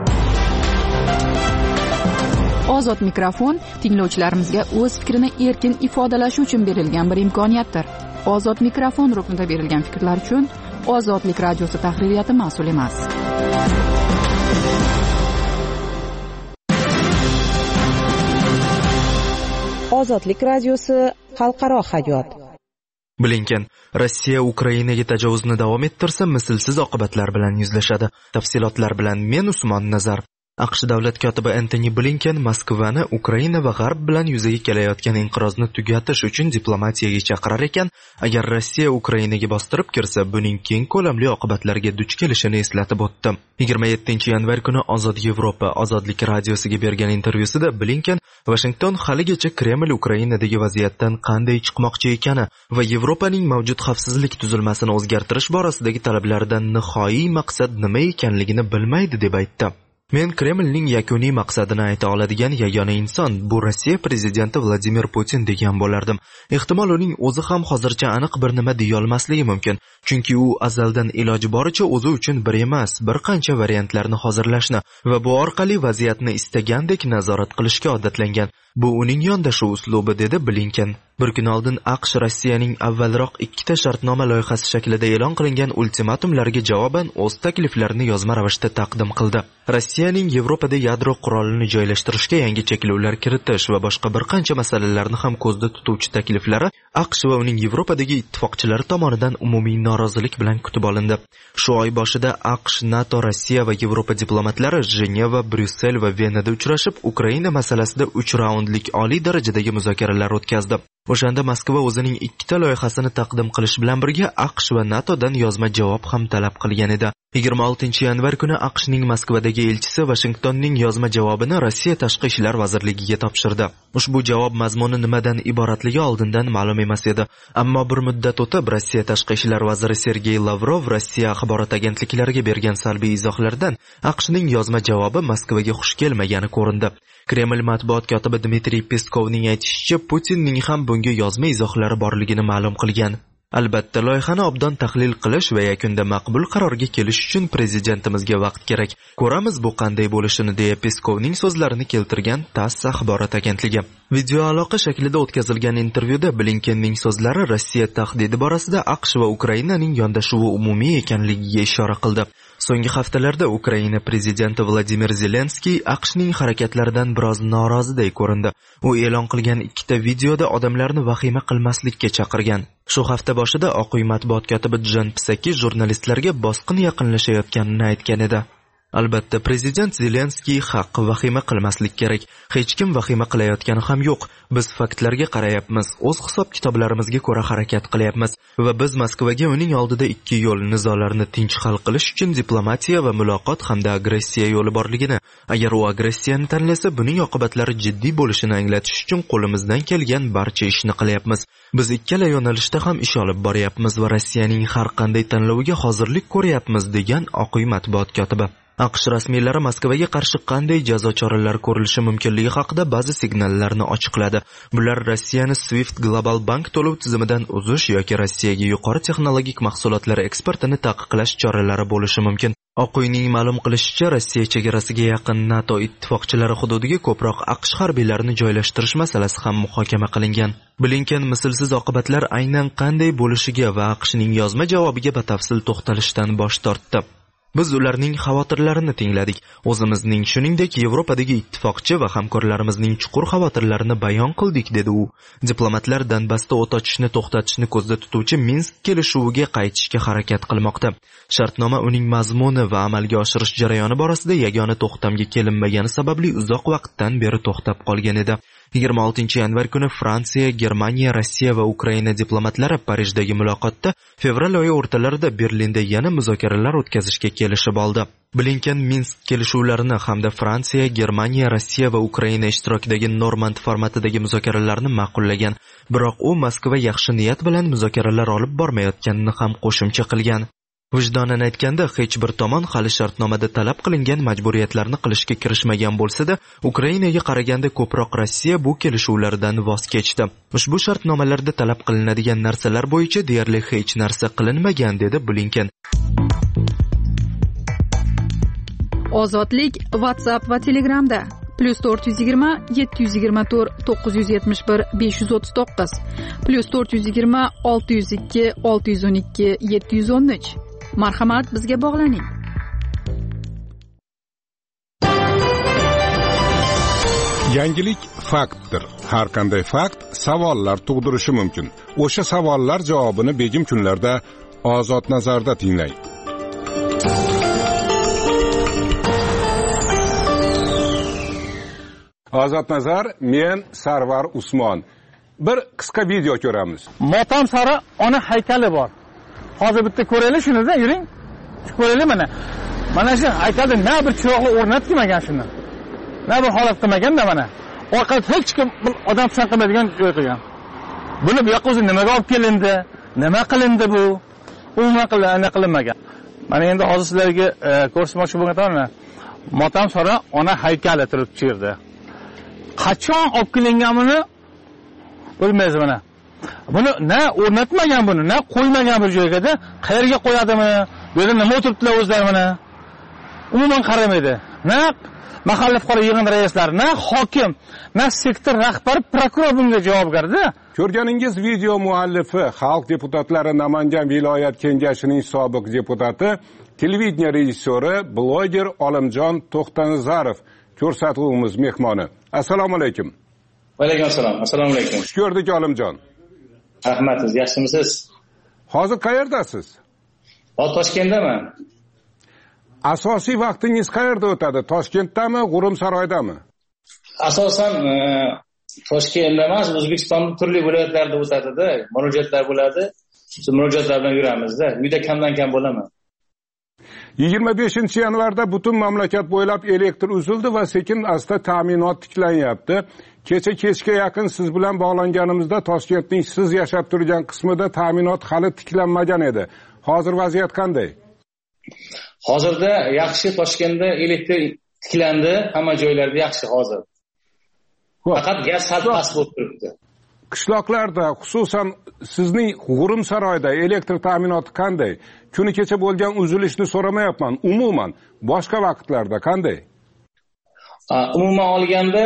Ozod mikrofon tinglovchilarimizga o'z fikrini erkin ifodalashi uchun berilgan bir imkoniyatdir. Ozod mikrofon ruknida berilgan fikrlar uchun Ozodlik radiosi tahririyati mas'ul emas. Ozodlik radiosi xalqaro hayot. Blinken Rossiya Ukrainaga tajovuzni davom ettirsa, mislsiz oqibatlar bilan yuzlashadi. Tafsilotlar bilan men Usmon Nazar. AQSh davlat kotibi Antony Blinken Moskvani Ukraina va G'arb bilan yuzaga kelayotgan inqirozni tugatish uchun diplomatiyaga chaqirar ekan, agar Rossiya Ukrainaga bostirib kirsa, buning keng ko'lamli oqibatlarga duch kelishini eslatib o'tdi. 27-yanvar kuni Ozod Yevropa Ozodlik radiosiga bergan intervyusida Blinken Washington haligacha Kreml Ukrainadagi vaziyatdan qanday chiqmoqchi ekani va Yevropaning mavjud xavfsizlik tuzilmasini o'zgartirish borasidagi talablaridan nihoyiy maqsad nima ekanligini bilmaydi deb aytdi. Men Kremlning yakuniy maqsadini ayta oladigan yagona inson bu Rossiya prezidenti Vladimir Putin degan bo'lardim. Ehtimol uning o'zi ham hozircha aniq bir nima deya olmasligi mumkin, chunki u azaldan iloji boricha o'zi uchun bir emas, bir qancha variantlarni hozirlashni va bu orqali vaziyatni istagandek nazorat qilishga odatlangan. Bu uning yondashuv uslubi, dedi Blinken. Bir kun oldin AQSh Rossiyaning avvalroq 2 shartnoma loyihasi shaklida e'lon qilingan ultimatumlarga javoban o'z takliflarini yozma ravishda taqdim qildi. Rossiyaning Yevropada yadro qurolini joylashtirishga yangi cheklovlar kiritish va boshqa bir qancha masalalarni ham ko'zda tutuvchi takliflari AQSh va uning Yevropadagi ittifoqchilari tomonidan umumiy norozilik bilan kutib olindi. Shu oy boshida AQSh, NATO, Rossiya va Yevropa diplomatlari Jeneva, Bryussel va Venada uchrashib, Ukraina masalasida 3 raundlik oliy darajadagi muzokaralar o'tkazdi. O'shanda Moskva o'zining 2 loyihasini taqdim qilish bilan birga AQSh va NATOdan yozma javob ham talab qilgan edi. 26-yanvar kuni AQShning Moskvadagi elchisi Washingtonning yozma javobini Rossiya Tashqi ishlar vazirligiga topshirdi. Ushbu javob mazmuni nimadan iboratligi oldindan ma'lum emas edi. Ammo bir muddat o'tib Rossiya Tashqi ishlar vaziri Sergey Lavrov Rossiya axborot agentliklariga bergan salbiy izohlardan AQShning yozma javobi Moskvaga xush kelmagani ko'rindi. Kreml matbuot kotibi Dmitriy Peskovning aytishicha, Putinning ham bunga yozma izohlari borligini ma'lum qilgan. Albatta, loyihani obdon tahlil qilish va yakunda maqbul qarorga kelish uchun prezidentimizga vaqt kerak. Ko'ramiz bu qanday bo'lishini, deya Peskovning so'zlarini keltirgan TASS axborot agentligi. Video aloqa shaklida o'tkazilgan intervyuda Blinkenning so'zlari Rossiya tahdidi borasida AQSh va Ukrainaning yondashuvi umumiy ekanligiga ishora qildi. So'nggi haftalarda Ukraina prezidenti Vladimir Zelenskiy AQShning harakatlaridan biroz noroziday ko'rindi. U e'lon qilgan 2 videoda odamlarni vahima qilmaslikka chaqirgan. Shu hafta boshida Oq uy matbuot kotibi Jan Psaki jurnalistlarga bosqin yaqinlashayotganini aytgan edi. Albatta, prezident Zelenskiy haq, vahima qilmaslik kerak. Hech kim vahima qilayotgani ham yo'q. Biz faktlarga qarayapmiz, o'z hisob-kitoblarimizga ko'ra harakat qilyapmiz va biz Moskvaga uning oldida 2 yo'l nizolarni tinch hal qilish uchun diplomatiya va muloqot hamda agressiya yo'li borligini, agar u agressiyani tanlasa, buning oqibatlari jiddiy bo'lishini anglatish uchun qo'limizdan kelgan barcha ishni qilyapmiz. Biz ikkala yo'nalishda ham ish olib boryapmiz va Rossiyaning har qanday tanloviga hozirlik ko'ryapmiz, degan Oq uy matbuot kotibi. AQSh rasmiylari Moskvaga qarshi qanday jazo choralari ko'rilishi mumkinligi haqida ba'zi signallarni ochiqladi. Bular Rossiyani Swift Global Bank to'lov tizimidan uzish yoki Rossiyaga yuqori texnologik mahsulotlar eksportini taqiqlash choralari bo'lishi mumkin. Oq uyning ma'lum qilishicha, Rossiya chegarasiga yaqin NATO ittifoqchilari hududiga ko'proq AQSh harbiylarini joylashtirish masalasi ham muhokama qilingan. Blinken mislsiz oqibatlar aynan qanday bo'lishiga va AQShning yozma javobiga batafsil to'xtalishdan bosh tortdi. Biz ularning xavotirlarini tingladik. O'zimizning, shuningdek Yevropadagi ittifoqchi va hamkorlarimizning chuqur xavotirlarini bayon qildik, dedi u. Diplomatlar Donbassda o't ochishni to'xtatishni ko'zda tutuvchi Minsk kelishuviga qaytishga harakat qilmoqda. Shartnoma uning mazmuni va amalga oshirish jarayoni borasida yagona to'xtamga kelinmagani sababli uzoq vaqtdan beri to'xtab qolgan edi. 26-yanvar kuni Fransiya, Germaniya, Rossiya va Ukraina diplomatlari Parijdagi muloqotda fevral oyi o'rtalarida Berlinda yana muzokaralar o'tkazishga kelishib oldi. Blinken Minsk kelishuvlarini hamda Fransiya, Germaniya, Rossiya va Ukraina ishtirokidagi Normand formatidagi muzokaralarni ma'qullagan. Biroq u Moskva yaxshi niyat bilan muzokaralar olib bormayotganini ham qo'shimcha qilgan. Vijdonan aytganda, hech bir tomon hali shartnomada talab qilingan majburiyatlarni qilishga kirishmagan bo'lsa-da, Ukrainaga qaraganda ko'proq Rossiya bu kelishuvlardan voz kechdi. Ushbu shartnomalarda talab qilinadigan narsalar bo'yicha deyarli hech narsa qilinmagan, dedi Blinken. Ozodlik WhatsApp va Telegramda +420 724 971 539 +420 602 612 713. Marhamat, bizga bog'laning. Yangilik faktdir. Har qanday fakt savollar tug'dirishi mumkin. O'sha savollar javobini begim kunlarda Ozod nazarda tinglang. Ozod nazar, men Sarvar Usmon. Bir qisqa video ko'ramiz. Motam sari ona haykali bor. Hozir bitta ko'raylik shuni-da, yuring. Ko'raylik mana. Mana shu haykalda na bir chiroqni o'rnatmagan shuni. Na bir holat qilmagan-da mana. Orqada hech kim odam pisand qilmaydigan joy qilgan. Buni bu yoqqa o'zi nimaga olib kelindi? Nima qilindi bu? Umuman qilinmagan. Mana endi hozir sizlarga ko'rsatmoqchi bo'lganim, Motam sari ona haykali turib chirdi. Qachon olib kelinganini bilmaysiz mana. Buni na o'rnatmagan buni, na qo'ymagan bir joyga-da, qayerga qo'yadimi? Bu yerda nima o'tiribdilar o'zlari mana? Umuman qaramaydi. Na mahalla fuqaro yig'in raislari, na hokim, na sektor rahbari, prokuror bunga javobgar-da. Ko'rganingiz video muallifi, xalq deputatlari Namangan viloyat kengashining sobiq deputati, televideniya rejissyori, bloger Olimjon To'xtanazarov ko'rsatuvimiz mehmoni. Assalomu alaykum. Va alaykum assalom. Assalomu alaykum. Xush ko'rdik Olimjon. Rahmat, siz yaxshimisiz? Hozir qayerdasiz? Hozir Toshkentdaman. Asosiy vaqtingiz qayerda o'tadi? Toshkentdami, G'urumsaroydami? Asosan Toshkentda emas, O'zbekistonning turli viloyatlarida o'tadi-da, murojaatlar bo'ladi. Shu murojaatlar bilan yuramiz-da. Uyda kamdan-kam bo'laman. 25-yanvarda butun mamlakat bo'ylab elektr uzildi va sekin asta ta'minot tiklanyapti. Kecha kechga yaqin siz bilan bog'langanimizda Toshkentning siz yashab turgan qismida ta'minot hali tiklanmagan edi. Hozir vaziyat qanday? Hozirda yaxshi, Toshkentda elektr tiklandi, hamma joylarda yaxshi hozir. Faqat gaz sal past bo'lib turibdi. Qishloqlarda, xususan sizning G'urumsaroyda elektr ta'minoti qanday? Kuni kecha bo'lgan uzilishni so'ramayapman. Umuman boshqa vaqtlarda qanday? Umuman olganda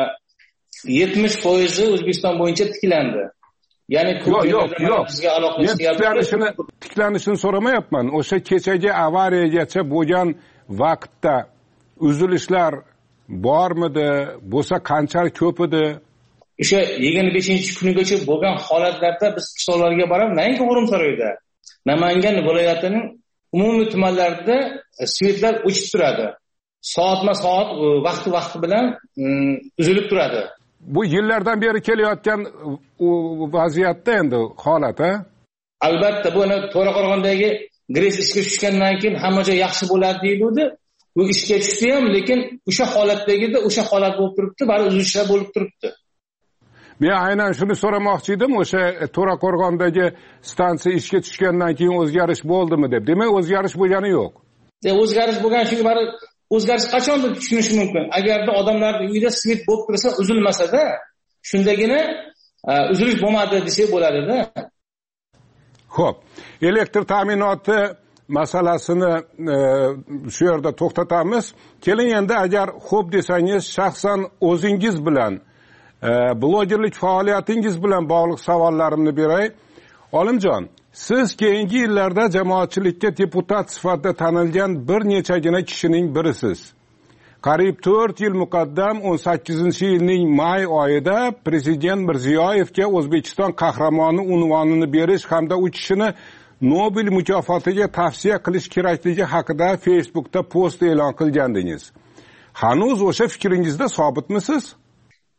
70% O'zbekiston bo'yicha tiklandi. Ya'ni bizga aloqasi tiklanishini so'ramayapman. O'sha kechagi avariyagacha bo'lgan vaqtda uzilishlar bormidi? Bo'lsa qanchalik ko'p edi? O'sha 25-kunigacha bo'lgan holatlarda biz qishloqlarga borib, menga G'urumsaroyda, Namangan viloyatining umumiy tumanlarida svetlar o'chib turadi. Soatma-soat, vaqti bilan uzilib turadi. Bu yillardan beri kelayotgan vaziyatda endi holat, ha? Albatta, bu To'raqo'rg'ondagi GRES ishga tushgandan keyin hamma joy yaxshi bo'ladi deyildi. Bu ishga tushdi ham, lekin o'sha holatdagida o'sha holat bo'lib turibdi, bari uzilishlar bo'lib turibdi. Men aynan shuni so'ramoqchi edim, o'sha To'raqo'rg'ondagi stansiya ishga tushgandan keyin o'zgarish bo'ldimi deb. Demak, o'zgarish bo'lgani yo'q. O'zgarish bo'lgan, chunki bari o'zgarish qachon deb tushunish mumkin. Agarda odamlarning uyida svet bo'lib tursa, uzilmasa-da, shundagina uzilish bo'lmadi desak bo'ladi-da. Xo'p, elektr ta'minoti masalasini shu yerda to'xtatamiz. Keling endi agar xo'p desangiz, shaxsan o'zingiz bilan blogerlik faoliyatingiz bilan bog'liq savollarimni beray. Olimjon, siz keyingi yillarda jamoatchilikka deputat sifatida tanilgan bir nechagina kishining birisiz. Qariyb 4 yil muqaddam 18-yilning may oyida prezident Mirziyoyevga O'zbekiston qahramoni unvonini berish hamda u kishini Nobel mukofotiga tavsiya qilish kerakligi haqida Facebookda post e'lon qilgandingiz. Hanuz o'sha fikringizda sobitmisiz?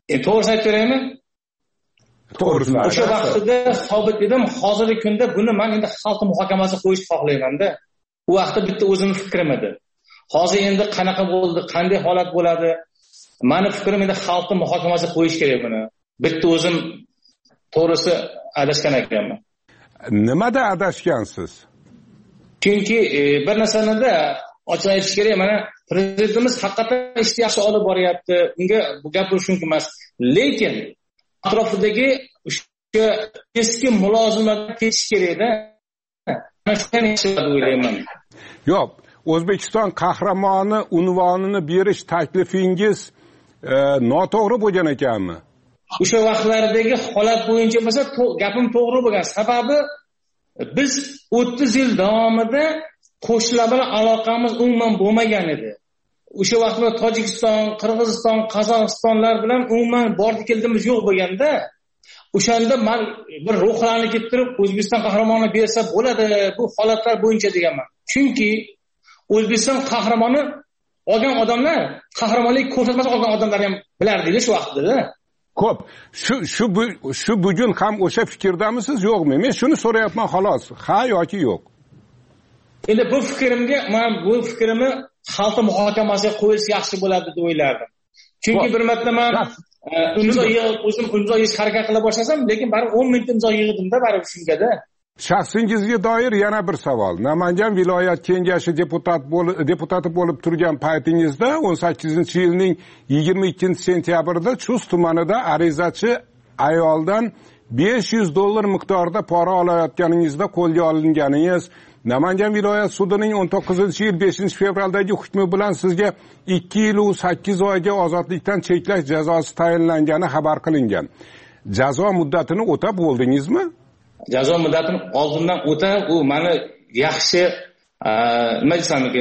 To'g'risini aytib beraymi? To'g'risini. O'sha vaqtida sobit edim, hozirgi kunda buni men endi xalq muhokamasiga qo'yishni xohlayman-da. U vaqtda bitta o'zimning fikrim edi. Hozir endi qanaqa bo'ldi, qanday holat bo'ladi? Meni fikrim endi xalq muhokamasiga qo'yish kerak buni. Bitta o'zim to'g'risi adashgan ekanman. Nimada adashgansiz? Chunki bir narsanida ochiq aytish kerak, mana prezidentimiz haqiqatan ishni yaxshi olib boryapti. Unga bu gapirish mumkin emas. Lekin atrofidagi o'sha eski mulozimlarga ketish kerak-da. Mana shuni yaxshi o'ylayman. Yo'q, O'zbekiston qahramoni unvonini berish taklifingiz noto'g'ri bo'lgan ekanmi? O'sha vaqtlardagi holat bo'yicha bo'lsa gapim to'g'ri bo'lgan. Sababi biz 30 yil davomida qo'shnilar bilan aloqamiz umuman bo'lmagan edi. O'sha vaqtda Tojikiston, Qirg'iziston, Qozog'istonlar bilan umuman bordi keldimiz yo'q bo'lganda, o'shanda men bir ruhlanib kettirib O'zbekiston qahramoni bersa bo'ladi bu holatlar bo'yicha deganman. Chunki O'zbekiston qahramoni olgan odamlar, qahramonlik ko'rsatmasi olgan odamlar ham bilardi shu vaqtda. Ko'p. Shu bugun ham o'sha fikrdamisiz, yo'qmi? Men shuni so'rayapman xolos. Ha yoki yo'q? Endi bu fikrimni xalq muhokamasiga qo'yish yaxshi bo'ladi deb o'ylardim. Chunki bir marta men imzo yig'ish harakat qila boshlasam, lekin baribir 10 ming imzo yig'dim-da, baribir shunga-da. Shaxsingizga doir yana bir savol. Namangan viloyat kengashi deputati bo'lib turgan paytingizda 18-yilning 22-sentyabrida Chust tumanida arizachi ayoldan $500 miqdorida pora olayotganingizda qo'lga olinganingiz, Namangan viloyat sudining 19-yil 5-fevraldagi hukmi bilan sizga 2 yil 8 oyga ozodlikdan cheklash jazosi tayinlangani xabar qilingan. Jazo muddatini o'tab bo'ldingizmi? Jazo muddatini oldindan o'tab, u meni yaxshi nima desam ekan,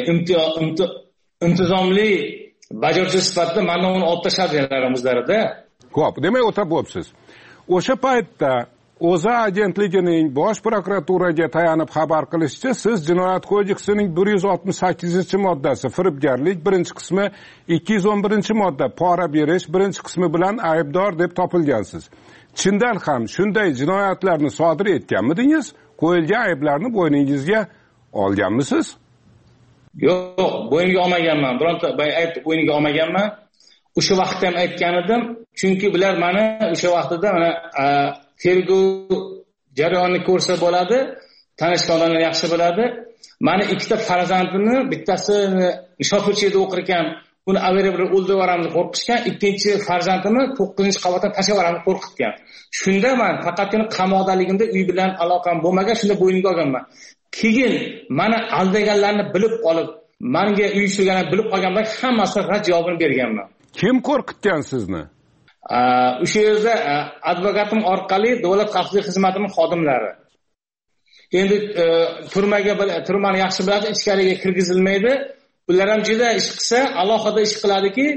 intizomli bajaruvchi sifatida mendan uni olib tashladilar o'zlarida. Xo'p, demak o'tab bo'libsiz. O'sha paytda O'zA agentligining bosh prokuraturaga tayanib xabar qilishicha, siz Jinoyat kodeksining 168-moddasi firibgarlik, birinchi qismi, 211-modda pora berish, birinchi qismi bilan aybdor deb topilgansiz. Chindan ham shunday jinoyatlarni sodir etganmidingiz? Qo'yilgan ayblarni bo'yningizga olganmisiz? Yo'q, bo'ynimga olmaganman. Bironta aybni bo'ynimga olmaganman. O'sha vaqtda ham aytgan edim, chunki bular meni o'sha vaqtida mana tergov jarayonini ko'rsa bo'ladi, tanishgan odamlar yaxshi biladi. Meni ikkita farzandimni, bittasi shofirchida o'qir ekan, uni avariya bilan o'ldirib yuboramiz qo'rqishgan, ikkinchi farzandimni 9-qavatdan tashlab yuboramiz qo'rqitgan. Shunda men faqatgina qamoqdaligimda uy bilan aloqam bo'lmagan, shunda bo'ynimga olganman. Keyin meni aldaganlarni bilib qolib, menga uyushtirganlarni bilib qolganlar hammasi rad javobini berganman. Kim qo'rqitgan sizni? O'sha yerda advokatim orqali davlat xavfsizlik xizmatining xodimlari. Endi turmani yaxshi biladi, ichkariga kirgizilmaydi. Ular ham juda ish qilsa, alohida ish qiladiki,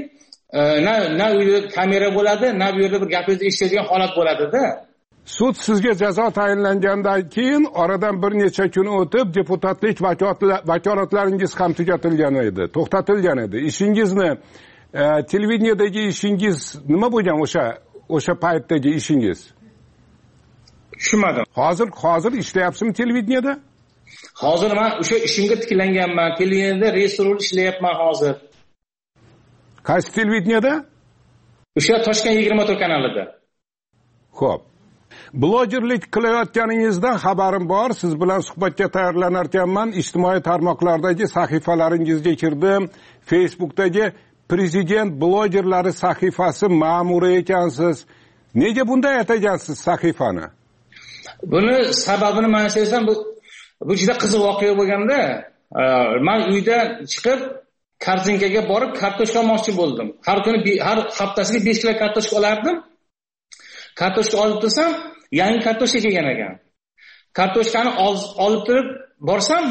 na uyda kamera bo'ladi, na bu yerda bir gapingizni eshitadigan holat bo'ladi-da. Sud sizga jazo tayinlangandan keyin oradan bir necha kun o'tib deputatlik vakolatlaringiz ham tugatilgan edi, to'xtatilgan edi. Ishingizni televideniyadagi ishingiz nima bo'lgan o'sha paytdagi ishingiz? Tushunmadim. Hozir ishlayapsizmi televideniyada? Hozir men o'sha ishimga tiklanganman. Televideniyada rejissor ishlayapman hozir. Qaysi televideniyada? O'sha Toshkent 24 kanalida. Xo'p. Blogerlik qilayotganingizdan xabarim bor. Siz bilan suhbatga tayyorlanar ekanman. Ijtimoiy tarmoqlardagi sahifalaringizga kirdim. Facebookdagi Prezident blogerlari sahifasi ma'muri ekansiz. Nega bunday atagansiz sahifani? Buni sababini men aytsam, bu juda qiziq voqea bo'lganda, men uydan chiqib kartinkaga borib kartoshka olmoqchi bo'ldim. Har haftasiga 5 kilo kartoshka olardim. Kartoshka olib tursam, yangi kartoshka kelgan ekan. Kartoshkani olib turib borsam,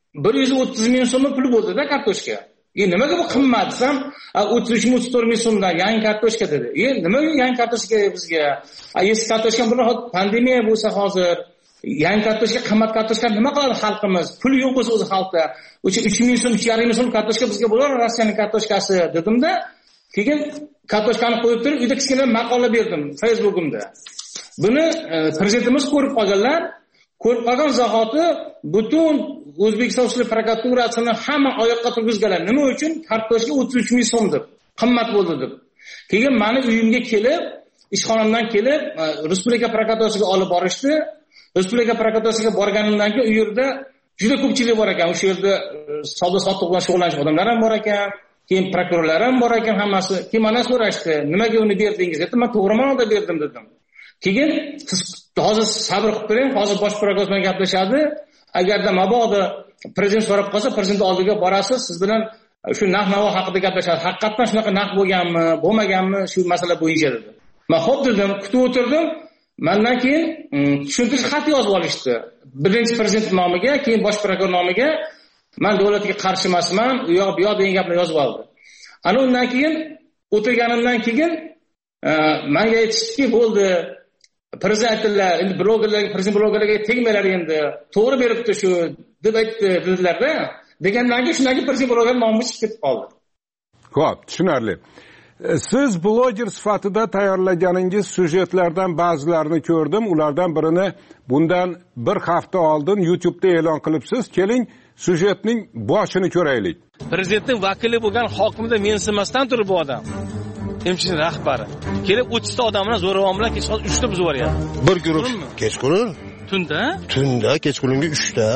130 ming so'm pul bo'ldi-da kartoshka. Nimaga bu qimmat desam, 33-34 ming so'mdan yangi kartoshka dedi. Nimaga yangi kartoshka bizga? Eski kartoshka bilan pandemiya bo'lsa hozir yangi kartoshka, qimmat kartoshka nima qiladi xalqimiz? Pul yo'q o'zi xalqda. O'sha 3 ming so'm, 3,5 ming so'm kartoshka bizga bo'lar, Rossiyaning kartoshkasi dedim-da. keyin kartoshkani qo'yib turib uyda kichkina maqola berdim Facebook'imda. Buni prezidentimiz ko'rib qolganlar. Ko'rib qolgan zahoti butun O'zbekiston Sud prokuraturasini hamma oyoqqa turgizganlar. Nima uchun? Kartoshka 33 ming so'm deb, qimmat bo'ldi deb. Keyin meni uyimga kelib, ishxonamdan kelib, Respublika prokuraturasiga olib borishdi. Respublika prokuraturasiga borganimdan keyin u yerda juda ko'pchilik bor ekan. O'sha yerda savdo sotiq bilan shug'ullanuvchi odamlar ham bor ekan. Keyin prokurorlar ham bor ekan hammasi. Keyin mana so'rashdi, nimaga uni berdingiz? Dedim, men to'g'ri ma'noda berdim dedim. Keyin siz hozir sabr qilib turing, hozir bosh prokuror bilan gaplashadi. Agarda mabodo prezident so'rab qolsa, prezident oldiga borasiz, siz bilan shu narx-navo haqida gaplashadi. Haqiqatan shunaqa narx bo'lganmi, bo'lmaganmi shu masala bo'yicha dedi. Men xo'p dedim, kutib o'tirdim. Mendan keyin tushuntirish xat yozib olishdi. Birinchi prezident nomiga, keyin bosh prokuror nomiga men davlatga qarshi emasman, u yoq bu yoq degan gapni yozib oldi. Ana undan keyin o'tirganimdan keyin menga aytishdiki, bo'ldi. Prezidentlar, endi prezident blogerlarga tegmalar endi. To'g'ri beribdi shu deb aytdi dedilar-da. Degandan keyin shundan keyin prezident bloger nomi chiqib ketib qoldi. Xo'p, tushunarli. Siz bloger sifatida tayyorlaganingiz syujetlardan ba'zilarini ko'rdim. Ulardan birini bundan bir hafta oldin YouTube'da e'lon qilibsiz. Keling, syujetning boshini ko'raylik. Prezidentning vakili bo'lgan hokimda mensimasdan turib bu odam. Emchining rahbari. Kelib 30 ta odam bilan zo'ravon bilan kechqurun 3 ta buzib yuboryapti. Bir guruh kechqurun? Tunda? Tunda kechqurunga 3 ta.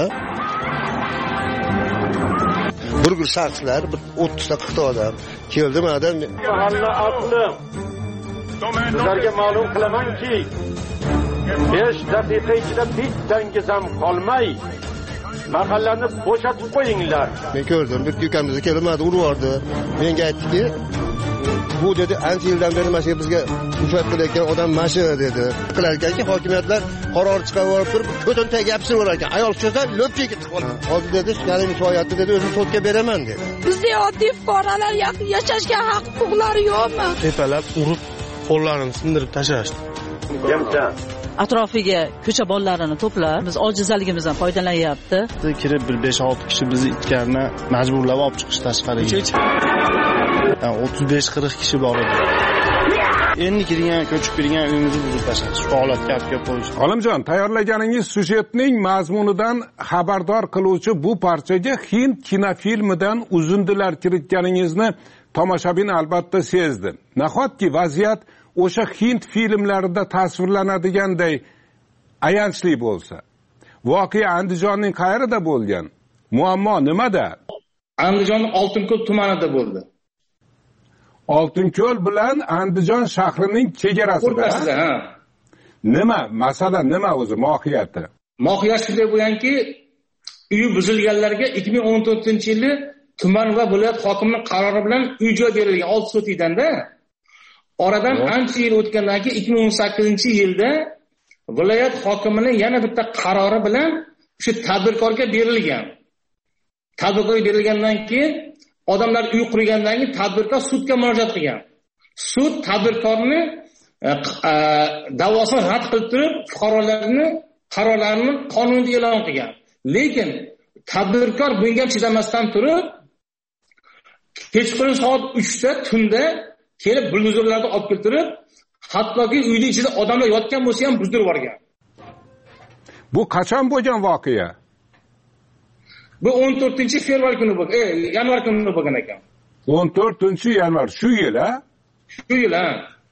Bir guruh shaxslar, 30 ta 40 ta odam keldi mana. Mahalla ahli. Sizlarga ma'lum qilamanki, 5 daqiqa ichida bittangiz ham qolmay mahallani bo'shatib qo'yinglar. Men ko'rdim, bir ukamizni kelmadi, urvordi. Menga aytdiki, bu dedi ancha yildan beri mana shu bizga rüşvet qilayotgan odam mashi dedi. Qilar ekanki, hokimiyatlar qaror chiqarib turib, ko'tin tagiga gapirib olar ekan. Ayol tushsa lo'pga ketib qoladi. Hozir dedi, shunday shoyatni dedi, o'zim sudga beraman dedi. Bizda oddiy fuqarolar yashashga haq-huquqlari yo'qmi? Tepalab urib, qo'llarini sindirib tashlashdi. Atrofiga ko'cha bolalarini to'plab, biz ojizaligimizdan foydalanyapti. Kirib bir 5-6 kishi bizni itkarni majburlab olib chiqish tashqariga. 35-40 kishi bor edi. Endi kirgan, ko'chib kirgan uyimizni buzib tashladi. Shu holatga olib kelib qo'yishdi. Olimjon, tayyorlaganingiz syujetning mazmunidan xabardor qiluvchi bu parchaga Hind kinofilmidan uzundilar kiritganingizni tomoshabin albatta sezdi. Nahotki vaziyat o'sha Hind filmlarida tasvirlanadiganday ayanchli bo'lsa, voqea Andijonning qayerida bo'lgan? Muammo nimada? Andijonning Oltinko'l tumanida bo'ldi. Oltinko'l bilan Andijon shahrining chegarasida. Ha. Nima? Masala nima o'zi mohiyati? Mohiyati shunday bo'lganki, uyi buzilganlarga 2014-yili tuman va viloyat hokimining qarori bilan uy-joy berilgan 6 sotikdan-da. Oradan ancha yil o'tgandan keyin 2018-yilda viloyat hokimining yana bitta qarori bilan shu tadbirkorga berilgan. Tadbirkorga berilgandan keyin odamlar uy qurgandan keyin tadbirkor sudga murojaat qilgan. Sud tadbirkorni da'vosini rad qilib turib, fuqarolarning qarorlarini qonuniy e'lon qilgan. Lekin tadbirkor bunga chidamasdan turib, kechqurun soat 3 da tunda kelib buldozerlarni olib keltirib, hattoki uyning ichida odamlar yotgan bo'lsa ham buzdirib yuborgan. Bu qachon bo'lgan voqea? Bu 14-fevral kuni bo'lgan, yanvar kuni bo'lgan ekan. 14-yanvar shu yil, ha? Shu yil, ha.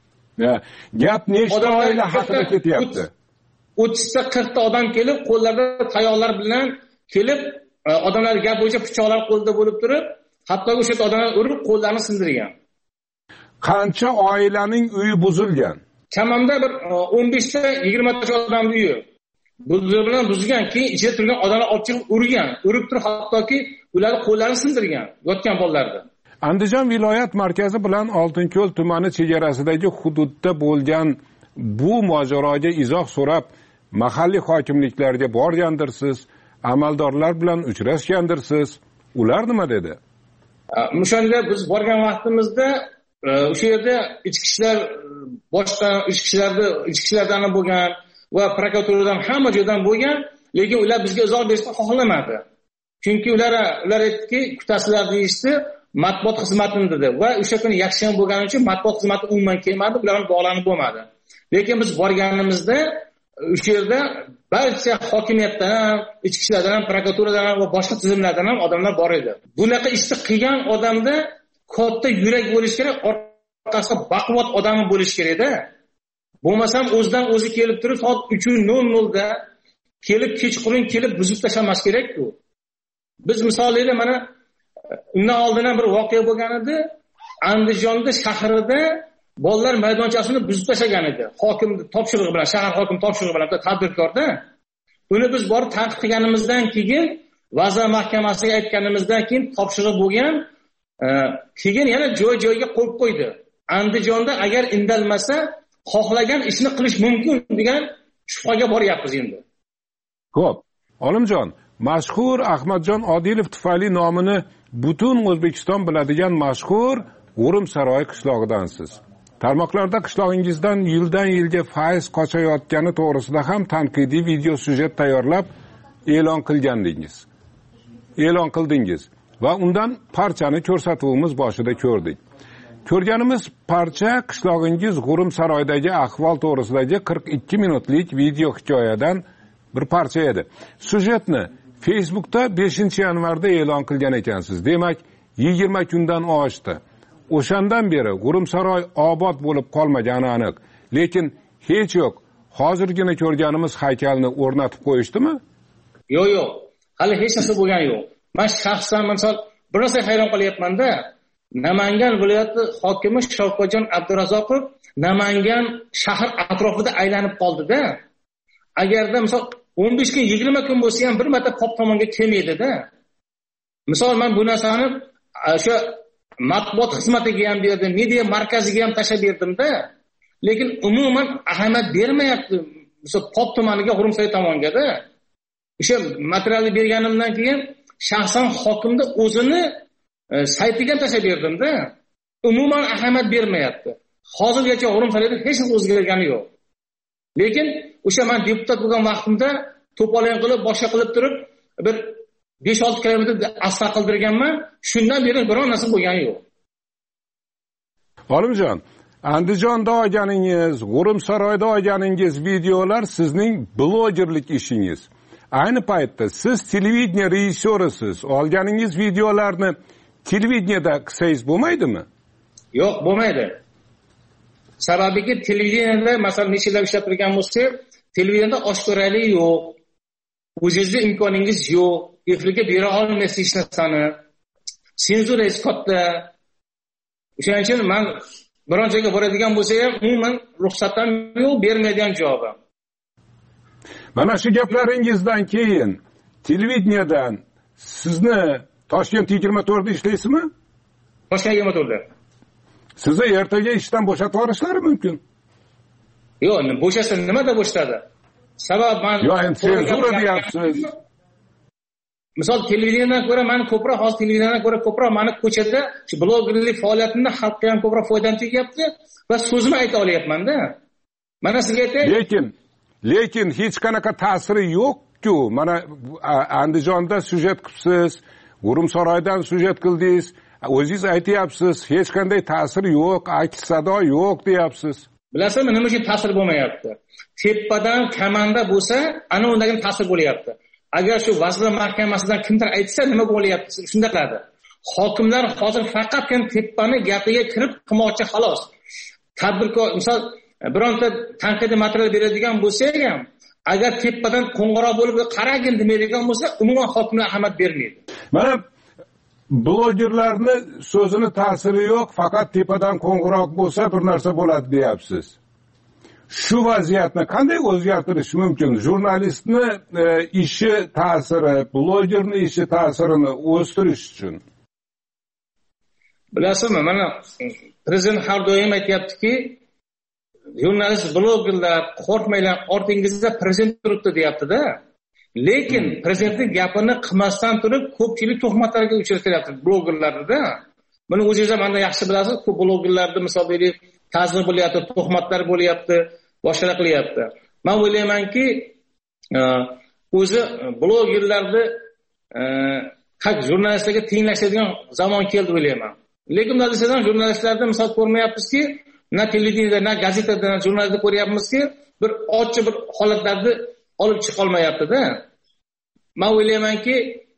Gap nechta oila haqida ketyapti? 30 ta 40 ta odam kelib, qo'llarida tayoqlar bilan kelib, odamlar gap bo'yicha pichoqlar qo'lida bo'lib turib, hattoki o'sha odamlar urib qo'llarini sindirgan. Qancha oilaning uyi buzilgan? Kamanda bir 15 ta 20 ta odamning uyi bilan buzilgan, keyin ichida turgan odamlar olib chiqib urgan, urib turib hattoki ularning qo'llarini sindirgan, yotgan bolalarni. Andijon viloyat markazi bilan Oltinko'l tumani chegarasidagi hududda bo'lgan bu mojaroga izoh so'rab mahalliy hokimliklarga borgandirsiz, amaldorlar bilan uchrashgandirsiz. Ular nima dedi? O'shanda biz borgan vaqtimizda o'sha yerda ichki ishlar boshqa ichki ishlardan bo'lgan va prokuraturadan hamma joydan bo'lgan, lekin ular bizga izoh berishni xohlamadi. Chunki ular aytdiki, kutasizlar deyishdi. matbuot xizmatini dedi va o'sha kuni yakshanba bo'lgani uchun matbuot xizmati umuman kelmadi, ular bilan bog'lanib bo'lmadi. Lekin biz borganimizda o'sha yerda barcha hokimiyatdan ham, ichki ishlardan ham, prokuraturadan ham va boshqa tizimlardan ham odamlar bor edi. Bunaqa ishni qilgan odamda katta yurak bo'lish kerak, orqasida baquvvat odam bo'lish kerak-da. Bo'lmasam o'zidan o'zi kelib turib soat 3:00 da kelib kechqurun kelib buzib tashlamas kerak-ku. Biz misolida mana undan oldin ham bir voqea bo'lgan edi. Andijonda shahrida bolalar maydonchasini buzib tashlagan edi. Hokim topshirig'i bilan, shahar hokim topshirig'i bilan tadbirkorda. Buni biz borib tanqid qilganimizdan keyin, vazir mahkamasiga aytganimizdan keyin topshiriq bo'lgan, keyin yana joy-joyiga qo'yib qo'ydi. Andijonda agar indalmasa, xohlagan ishni qilish mumkin degan shubhaga boryapmiz endi. Xo'p, Olimjon, mashhur Ahmadjon Odilov tufayli nomini butun O'zbekiston biladigan mashhur G'urumsaroy qishlog'idansiz. Tarmoqlarda qishlog'ingizdan yildan yilga faiz qochayotgani to'g'risida ham tanqidiy video syujet tayyorlab e'lon qildingiz va undan parchani ko'rsatuvimiz boshida ko'rdik. Ko'rganimiz parcha qishlog'ingiz G'urumsaroydagi ahvol to'g'risidagi 42 minutlik video hikoyadan bir parcha edi. Syujetni Facebookda 5-yanvarda e'lon qilgan ekansiz. Demak, 20 kundan oshdi. O'shandan beri G'urumsaroy obod bo'lib qolmagani aniq. Lekin hech yo'q, hozirgina ko'rganimiz haykalni o'rnatib qo'yishdimi? Yo'q. Hali hech narsa bo'lgan yo'q. Men shaxsan misol bir narsa hayron qolyapman-da. Namangan viloyati hokimi Shavkatjon Abdurazzoqov Namangan shahar atrofida aylanib qoldi-da. Agarda misol 15 kun 20 kun bo'lsa ham bir marta pop tomonga kelmaydi-da. Misol men bu narsani o'sha matbuot xizmatiga ham berdim, media markaziga ham tashlab berdim-da. Lekin umuman ahamiyat bermayapti. Misol pop tomoniga, G'urumsaroy tomoniga-da. O'sha materialni berganimdan keyin shaxsan hokimda o'zini saytiga tashlab berdim-da. Umuman ahamiyat bermayapti. Hozirgacha G'urumsaroyda hech narsa o'zgargani yo'q. Lekin o'sha men deputat bo'lgan vaqtimda to'polon qilib, boshqa qilib turib bir 5-6 kilometr asfalt qildirganman. Shundan beri biror narsa bo'lgani yo'q. Olimjon, Andijonda olganingiz, G'urumsaroyda olganingiz videolar sizning blogerlik ishingiz. Ayni paytda siz televideniya rejissyorisiz. Olganingiz videolarni televideniyada qilsangiz bo'lmaydimi? Yo'q, bo'lmaydi. Sababiki televideniyada masalan necha yillar ishlab turgan bo'lsa, televideniyada oshkoralik yo'q. O'zingizga imkoningiz yo'q. Efirga bera olmaysiz hech narsani. Senzurangiz katta. O'shaning uchun men biron joyga boradigan bo'lsa ham umuman ruxsatam yo'q, bermaydigan javobim. Mana shu gaplaringizdan keyin televideniyadan sizni Toshkent 24 da ishlaysizmi? Toshkent 24 da. Sizni ertaga ishdan bo'shatib yuborishlari mumkin. Yo'q, bo'shasa nimada bo'shatadi? Sabab men senzura deyapsiz. Misol televideniyadan ko'ra men ko'proq, hozir televideniyadan ko'ra ko'proq meni ko'chada shu blogerlik faoliyatimda xalqqa ham ko'proq foydam tegyapti va so'zimni ayta olyapman-da. Mana sizga aytay. Lekin hech qanaqa ta'siri yo'q-ku. Mana Andijonda syujet qilibsiz, G'urumsaroydan syujet qildingiz, o'zingiz aytyapsiz, hech qanday ta'sir yo'q, aks sado yo'q deyapsiz. Bilasizmi, nima uchun ta'sir bo'lmayapti? Tepadan kamanda bo'lsa, ana undan ta'sir bo'lyapti. Agar shu vazirlar mahkamasidan kimdir aytsa, nima bo'lyapti? Shunda qiladi. Hokimlar hozir faqatgina tepani gapiga kirib qilmoqchi xolos. Tadbirkor, misol bironta tanqidiy material beradigan bo'lsa ham, agar tepadan qo'ng'iroq bo'lib qaragin demaydigan bo'lsa, umuman hokimlar ahamiyat bermaydi. Mana blogerlarni so'zini ta'siri yo'q, faqat tepadan qo'ng'iroq bo'lsa bir narsa bo'ladi deyapsiz. Shu vaziyatni qanday o'zgartirish mumkin? Jurnalistni ishi ta'siri, blogerning ishi ta'sirini o'stirish uchun. Bilasizmi, mana prezident har doim aytayaptiki, jurnalist, blogerlar qo'rqmanglar, ortingizda prezident turibdi deyapti-da. Lekin prezidentning gapini qilmasdan turib ko'pchilik tuhmatlarga uchratilyapti blogerlarda. Buni o'zingiz ham menda yaxshi bilasiz, ko'p blogerlarda misol berib ta'zir bo'lyapti, tuhmatlar bo'lyapti, boshqa qilyapti. Men o'ylaymanki, o'zi blogerlarni jurnalistlarga tenglashadigan zamon keldi o'ylayman. Lekin nazardan jurnalistlarda misol ko'rmayapmizki, na televideniyada, na gazetada, na jurnalda ko'ryapmizki, bir ochiq bir holatlarni olib chiqa olmayapti-da. Men o'ylaymanki,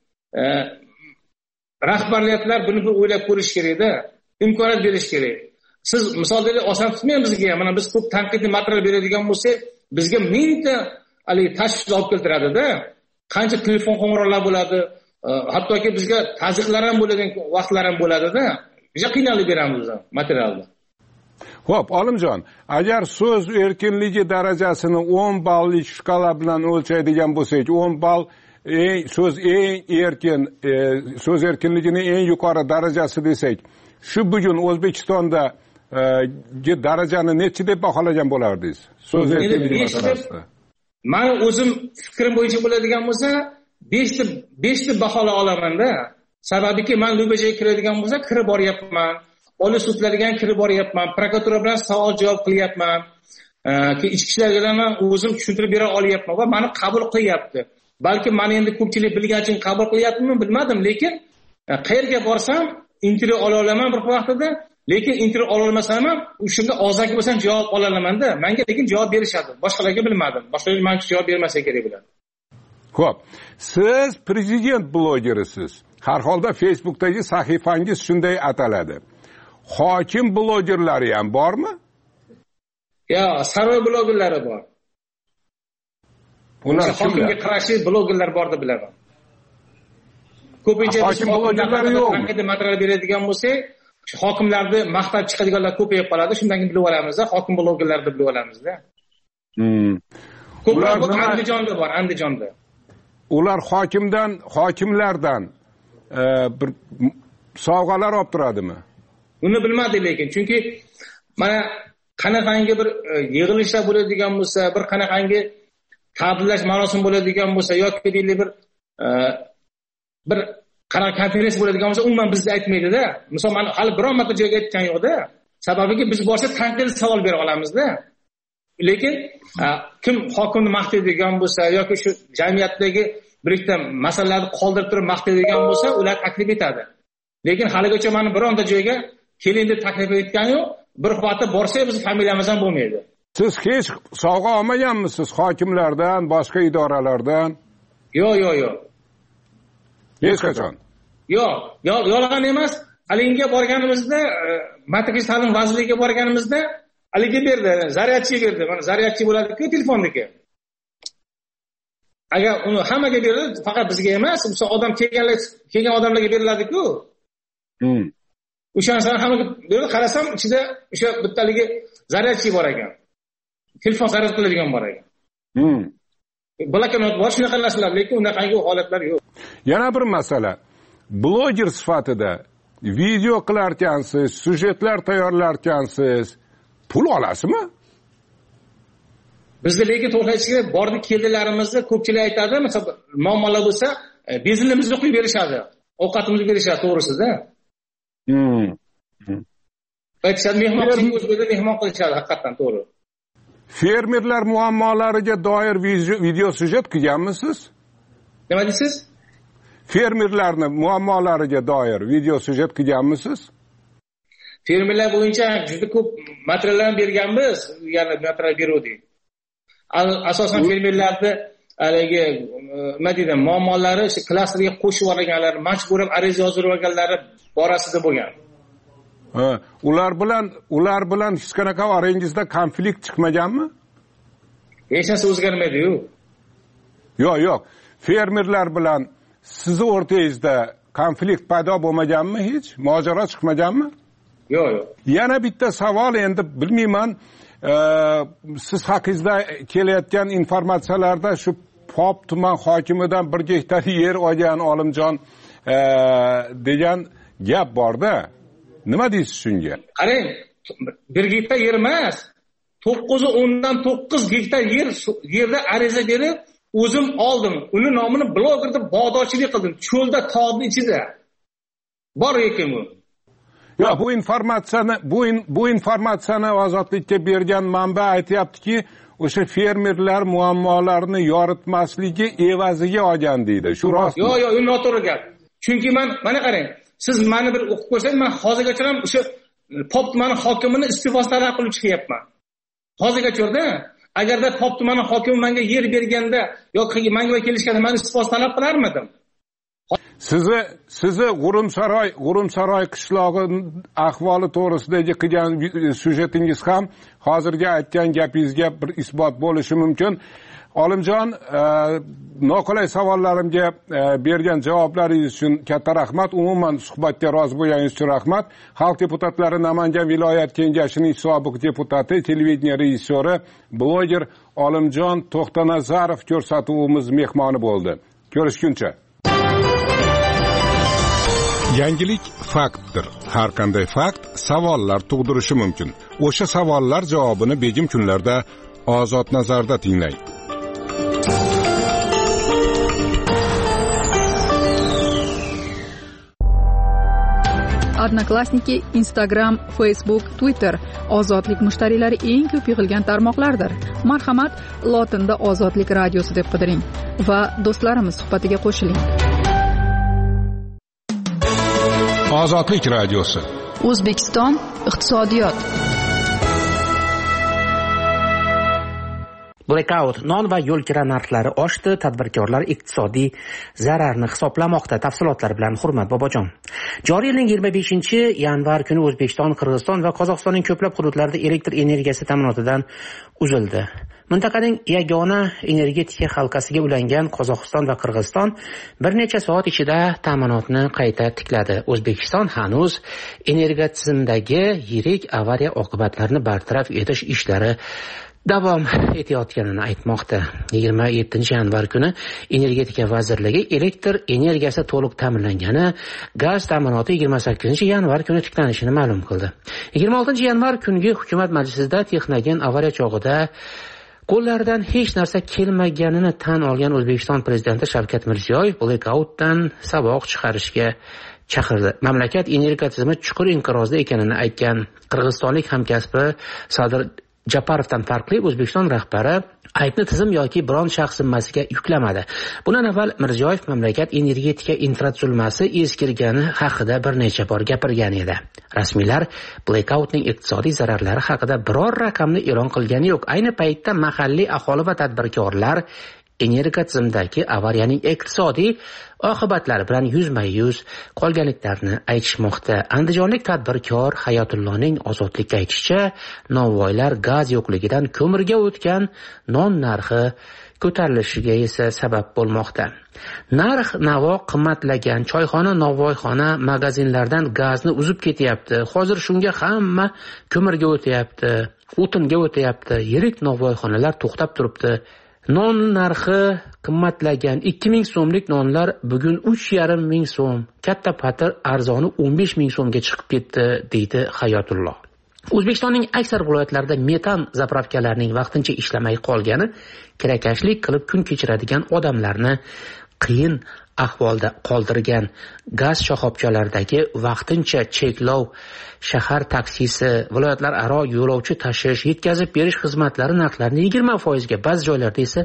rahbariyatlar buni bir o'ylab ko'rish kerak-da, imkoniyat berish kerak. Siz misollarni oson tutmaymiz bizga. Mana biz ko'p tanqidiy material beradigan bo'lsak, bizga mingta tashvishlar olib keltiradi-da. Qancha telefon qo'ng'iroqlar bo'ladi, hattoki bizga tazyiqlar ham bo'ladigan vaqtlar ham bo'ladi-da. Juda qiynalib beramiz biz materialni. Xo'p, Olimjon, agar so'z erkinligi darajasini 10 ballik shkala bilan o'lchaydigan bo'lsak, 10 ball so'z eng erkin, so'z erkinligining eng yuqori darajasi desak, shu bugun O'zbekistonda darajani nechi deb baholagan bo'lardingiz? So'z erkinligi masalasida. Men o'zim fikrim bo'yicha bo'ladigan bo'lsa, 5 deb bahola olaman-da. Sababiki men Lubajaga kiradigan bo'lsa, kirib boryapman. Oliy sudlarga ham kirib boryapman. Prokuratura bilan savol javob qilyapman. Ichki ishlar bilan o'zim tushuntirib bera olyapman va meni qabul qilyapti. Balki meni endi ko'pchilik bilgani uchun qabul qilyaptimi, bilmadim, lekin qayerga borsam intervyu ola olaman bir vaqtida, lekin intervyu ola olmasam ham shunga og'zaki bo'lsam javob ola olaman-da. Menga lekin javob berishadi. Boshqalarga bilmadim. Boshqalar menga javob bermasa kerak bo'ladi. Xo'p, siz prezident blogerisiz. Har holda Facebookdagi sahifangiz shunday ataladi. Hokim blogerlari ham bormi? Yo, saroy blogerlari bor. Ular hokimga qarashli blogerlar bor deb bilaman. Ko'pincha hokim blogerlari yo'qmi? Tanqidiy material beradigan bo'lsak, hokimlarni maqtab chiqadiganlar ko'payib qoladi. Shundan keyin bilib olamiz-da, hokim blogerlar deb bilib olamiz-da. Ko'proq Andijonda bor, Andijonda. Ular hokimlardan bir sovg'alar olib turadimi? Uni bilmadik lekin, chunki mana qanaqangi bir yig'ilishlar bo'ladigan bo'lsa, bir qanaqangi tabriklash marosim bo'ladigan bo'lsa yoki deylik bir qanaqa konferensiya bo'ladigan bo'lsa, umuman bizni aytmaydi-da. Misol men hali biror marta joyga aytgan yo'q-da. Sababiki biz borsa tanqidiy savol bera olamiz-da. Lekin kim hokimni maqtaydigan bo'lsa yoki shu jamiyatdagi bir ikkita masalalarni qoldirib turib maqtaydigan bo'lsa, ular taklif etadi. Lekin haligacha meni bironta joyga keling deb taklif etgani yo'q. Bir vaqtda borsa biz familiyamiz ham bo'lmaydi. Siz hech sovg'a olmaganmisiz hokimlardan, boshqa idoralardan? Yo'q. Hech qachon? Yo'q, yolg'on emas. Alinga borganimizda, Matbuot ta'lim vazirligiga borganimizda aliga berdi, zaryadchi berdi. Mana zaryadchi bo'ladi-ku telefonniki. Agar uni hammaga berdi, faqat bizga emas, misol odam kelgan odamlarga beriladi-ku. O'shansani hammaga berdi, qarasam ichida o'sha bittaligi zaryadchi bor ekan. Telefon zaryad qiladigan bor ekan. Bloknot bor, shunaqa narsalar, lekin unaqangi holatlar yo'q. Yana bir masala. Bloger sifatida video qilarkansiz, syujetlar tayyorlarkansiz, pul olasizmi? Bizda lekin to'xtatish kerak, bordi keldilarimizni ko'pchilik aytadi, masalan, muammolar bo'lsa, benzinimizni quyib berishadi, ovqatimizni berishadi, to'g'risi-da. Aytishadi, mehmon mehmon qilishadi, haqiqatan to'g'ri. Fermerlar muammolariga doir video syujet qilganmisiz? Nima deysiz? Fermerlarning muammolariga doir video syujet qilganmisiz? Fermerlar bo'yicha juda ko'p materiallar berganmiz, ya'ni material berdik. Asosan fermerlarni haligi nima deydi, muammolari klasterga qo'shib olganlar, majburan ariza yozib olganlari borasida bo'lgan. Ular bilan hech qanaqa orangizda konflikt chiqmaganmi? Hech narsa o'zgarmaydi-yu. Yo'q. Fermerlar bilan sizni o'rtangizda konflikt paydo bo'lmaganmi hech? Mojaro chiqmaganmi? Yo'q. Yana bitta savol, endi bilmayman, siz haqingizda kelayotgan informatsiyalarda shu Pop tuman hokimidan 1 gektar yer olgan Olimjon degan gap bor-da. Nima deysiz shunga? Qarang, 1 gektar yer emas, 9 gektar yerda ariza berib, o'zim oldim. Uni nomini bloger deb bog'dorchilik qildim. Cho'lda, tog'ning ichida. Bor ekan bu. Yo'q, bu informatsiyani ozodlikka bergan manba aytayaptiki, o'sha fermerlar muammolarini yoritmasligi evaziga olgan deydi. Shu rostmi? Yo'q, u noto'g'ri gap. chunki mana qarang, siz meni bir o'qib ko'rsangiz, men hozirgacha ham o'sha Pop tumani hokimini iste'fosini talab qilib chiqyapman. Hozirgacha-da agarda Pop tumani hokimi menga yer berganda yoki menga kelishganda men iste'fos talab qilarmidim? Sizni G'urumsaroy qishlog'i ahvoli to'g'risidagi qilgan syujetingiz ham hozirgi aytgan gapingizga bir isbot bo'lishi mumkin. Olimjon, noqulay savollarimga bergan javoblaringiz uchun katta rahmat. Umuman suhbatga rozi bo'lganingiz uchun rahmat. Xalq deputatlari Namangan viloyat kengashining sobiq deputati, televideniya rejissyori, bloger Olimjon To'xtanazarov ko'rsatuvimiz mehmoni bo'ldi. Ko'rishguncha. Yangilik faktdir. Har qanday fakt savollar tug'dirishi mumkin. O'sha savollar javobini begim kunlarda Ozod nazarda tinglang. Odnoklassniki, Instagram, Facebook, Twitter ozodlik mushtariylari eng ko'p yig'ilgan tarmoqlardir. Marhamat, lotinda Ozodlik radiosi deb qidiring va do'stlarimiz suhbatiga qo'shiling. Ozodlik radiosi. O'zbekiston iqtisodiyot. Blackout, non va yo'l kira narxlari oshdi, tadbirkorlar iqtisodiy zararni hisoblamoqda. Tafsilotlar bilan Hurmat Bobojon. Joriy yilning 25-yanvar kuni O'zbekiston, Qirg'iziston va Qozog'istonning ko'plab hududlarida elektr energiyasi ta'minotidan uzildi. Mintaqaning yagona energetika halqasiga ulangan Qozog'iston va Qirg'iziston bir necha soat ichida ta'minotni qayta tikladi. O'zbekiston hanuz energiya tizimidagi yirik avariya oqibatlarini bartaraf etish ishlari davom etayotganini aytmoqda. 27-yanvar kuni Energetika vazirligi elektr energiyasi to'liq ta'minlangani, gaz ta'minoti 28-yanvar kuni tiklanishini ma'lum qildi. 26-yanvar kungi hukumat majlisida Texnogen avariya chog'ida qo'llaridan hech narsa kelmaganini tan olgan O'zbekiston prezidenti Shavkat Mirziyoyev blackoutdan saboq chiqarishga chaqirdi. Mamlakat energiya tizimi chuqur inqirozda ekanini aytgan qirg'izistonlik hamkasbi Sadir Japarovdan farqli O'zbekiston rahbari aybni tizim yoki biron shaxs zimmasiga yuklamadi. Bundan avval Mirziyoyev mamlakat energetika infratuzilmasi eskirgani haqida bir necha bor gapirgan edi. Rasmiylar blackoutning iqtisodiy zararlari haqida biror raqamni e'lon qilgani yo'q. Ayni paytda mahalliy aholi va tadbirkorlar energiya tizimidagi avariyaning iqtisodiy oqibatlari bilan yuzma-yuz qolganliklarini aytishmoqda. Andijonlik tadbirkor Hayotulloning Ozodlikka aytishicha, novvoylar gaz yo'qligidan ko'mirga o'tgan non narxi ko'tarilishiga esa sabab bo'lmoqda. Narx-navo qimmatlagan, choyxona, novvoyxona, magazinlardan gazni uzib ketyapti. Hozir shunga hamma ko'mirga o'tyapti, o'tinga o'tyapti. Yirik novvoyxonalar to'xtab turibdi. Non narxi qimmatlagan. 2000 so'mlik nonlar bugun 3,5 ming so'm. Katta patir arzoni 15 ming so'mga chiqib ketdi, deydi Hayotullo. O'zbekistonning aksar viloyatlarida metan zapravkalarining vaqtincha ishlamay qolgani kirakashlik qilib kun kechiradigan odamlarni qiyin ahvolda qoldirgan. Gaz shoxobchalaridagi vaqtincha cheklov, shahar taksisi, viloyatlar aro yo'lovchi tashish, yetkazib berish xizmatlari narxlarini 20%, ba'zi joylarda esa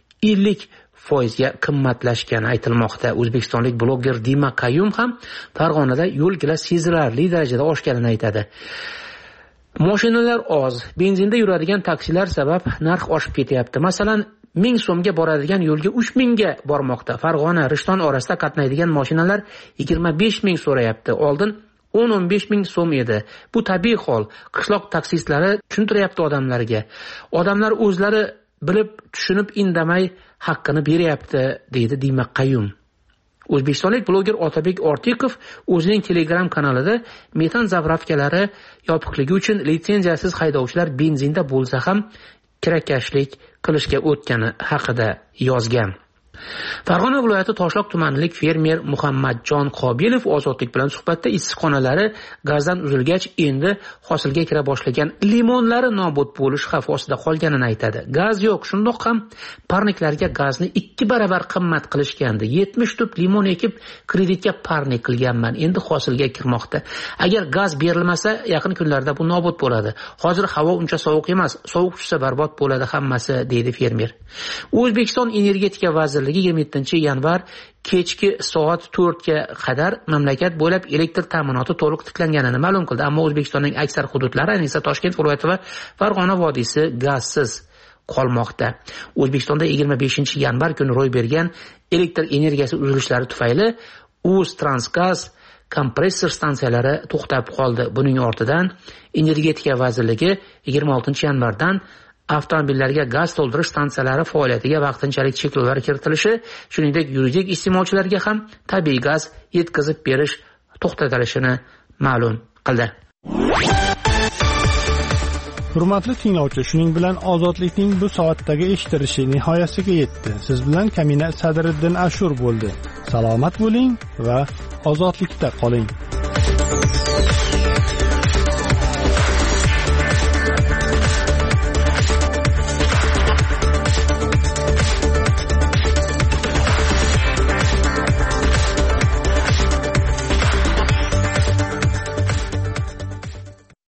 50% qimmatlashgani aytilmoqda. O'zbekistonlik bloger Dima Qayyum ham Farg'onada yo'l kira sezilarli darajada oshganini aytadi. Mashinalar oz, benzinda yuradigan taksilar sabab narx oshib ketyapti. Masalan, 1000 so'mga boradigan yo'lga 3000 ga bormoqda. Farg'ona Rishton orasida qatnaydigan mashinalar 25 ming so'rayapti. Oldin 10-15 ming so'm edi. Bu tabiiy hol. Qishloq taksistlari tushuntiryapti odamlarga. Odamlar o'zlari bilib, tushunib indamay haqqini beryapti, deydi Dima Qayyum. O'zbekistonlik bloger Otabek Ortiqov o'zining Telegram kanalida metan zapravkalari yopiqligi uchun litsenziyasiz haydovchilar benzinda bo'lsa ham kirakashlik qilishga o'tgani haqida yozgan. Farg'ona viloyati Toshloq tumanlik fermer Muhammadjon Qobilov Ozodlik bilan suhbatda issiqxonalari gazdan uzilgach endi hosilga kira boshlagan limonlari nobud bo'lish xavfi ostida qolganini aytadi. Gaz yo'q, shundoq ham parniklarga gazni 2 baravar qimmat qilishgandi. 70 tup limon ekib kreditga parnik qilganman, endi hosilga kirmoqda. Agar gaz berilmasa, yaqin kunlarda bu nobud bo'ladi. Hozir havo uncha sovuq emas, sovuq tushsa barbod bo'ladi hammasi, deydi fermer. O'zbekiston energetika vazirligi vazirligi 27-yanvar kechki soat 4ga qadar mamlakat bo'ylab elektr ta'minoti to'liq tiklanganini ma'lum qildi. Ammo O'zbekistonning aksar hududlari, ayniqsa Toshkent viloyati va Farg'ona vodiysi gazsiz qolmoqda. O'zbekistonda 25-yanvar kuni ro'y bergan elektr energiyasi uzilishlari tufayli Uztransgaz kompressor stansiyalari to'xtab qoldi. Buning ortidan Energetika vazirligi 26-yanvardan avtomobillarga gaz to'ldirish stansiyalari faoliyatiga vaqtinchalik cheklovlar kiritilishi, shuningdek yuridik iste'molchilarga ham tabiiy gaz yetkazib berish to'xtatilishini ma'lum qildi. Hurmatli tinglovchi, shuning bilan ozodlikning bu soatdagi eshitilishi nihoyasiga yetdi. Siz bilan Kamina Sadriddin Ashur bo'ldi. Salomat bo'ling va ozodlikda qoling.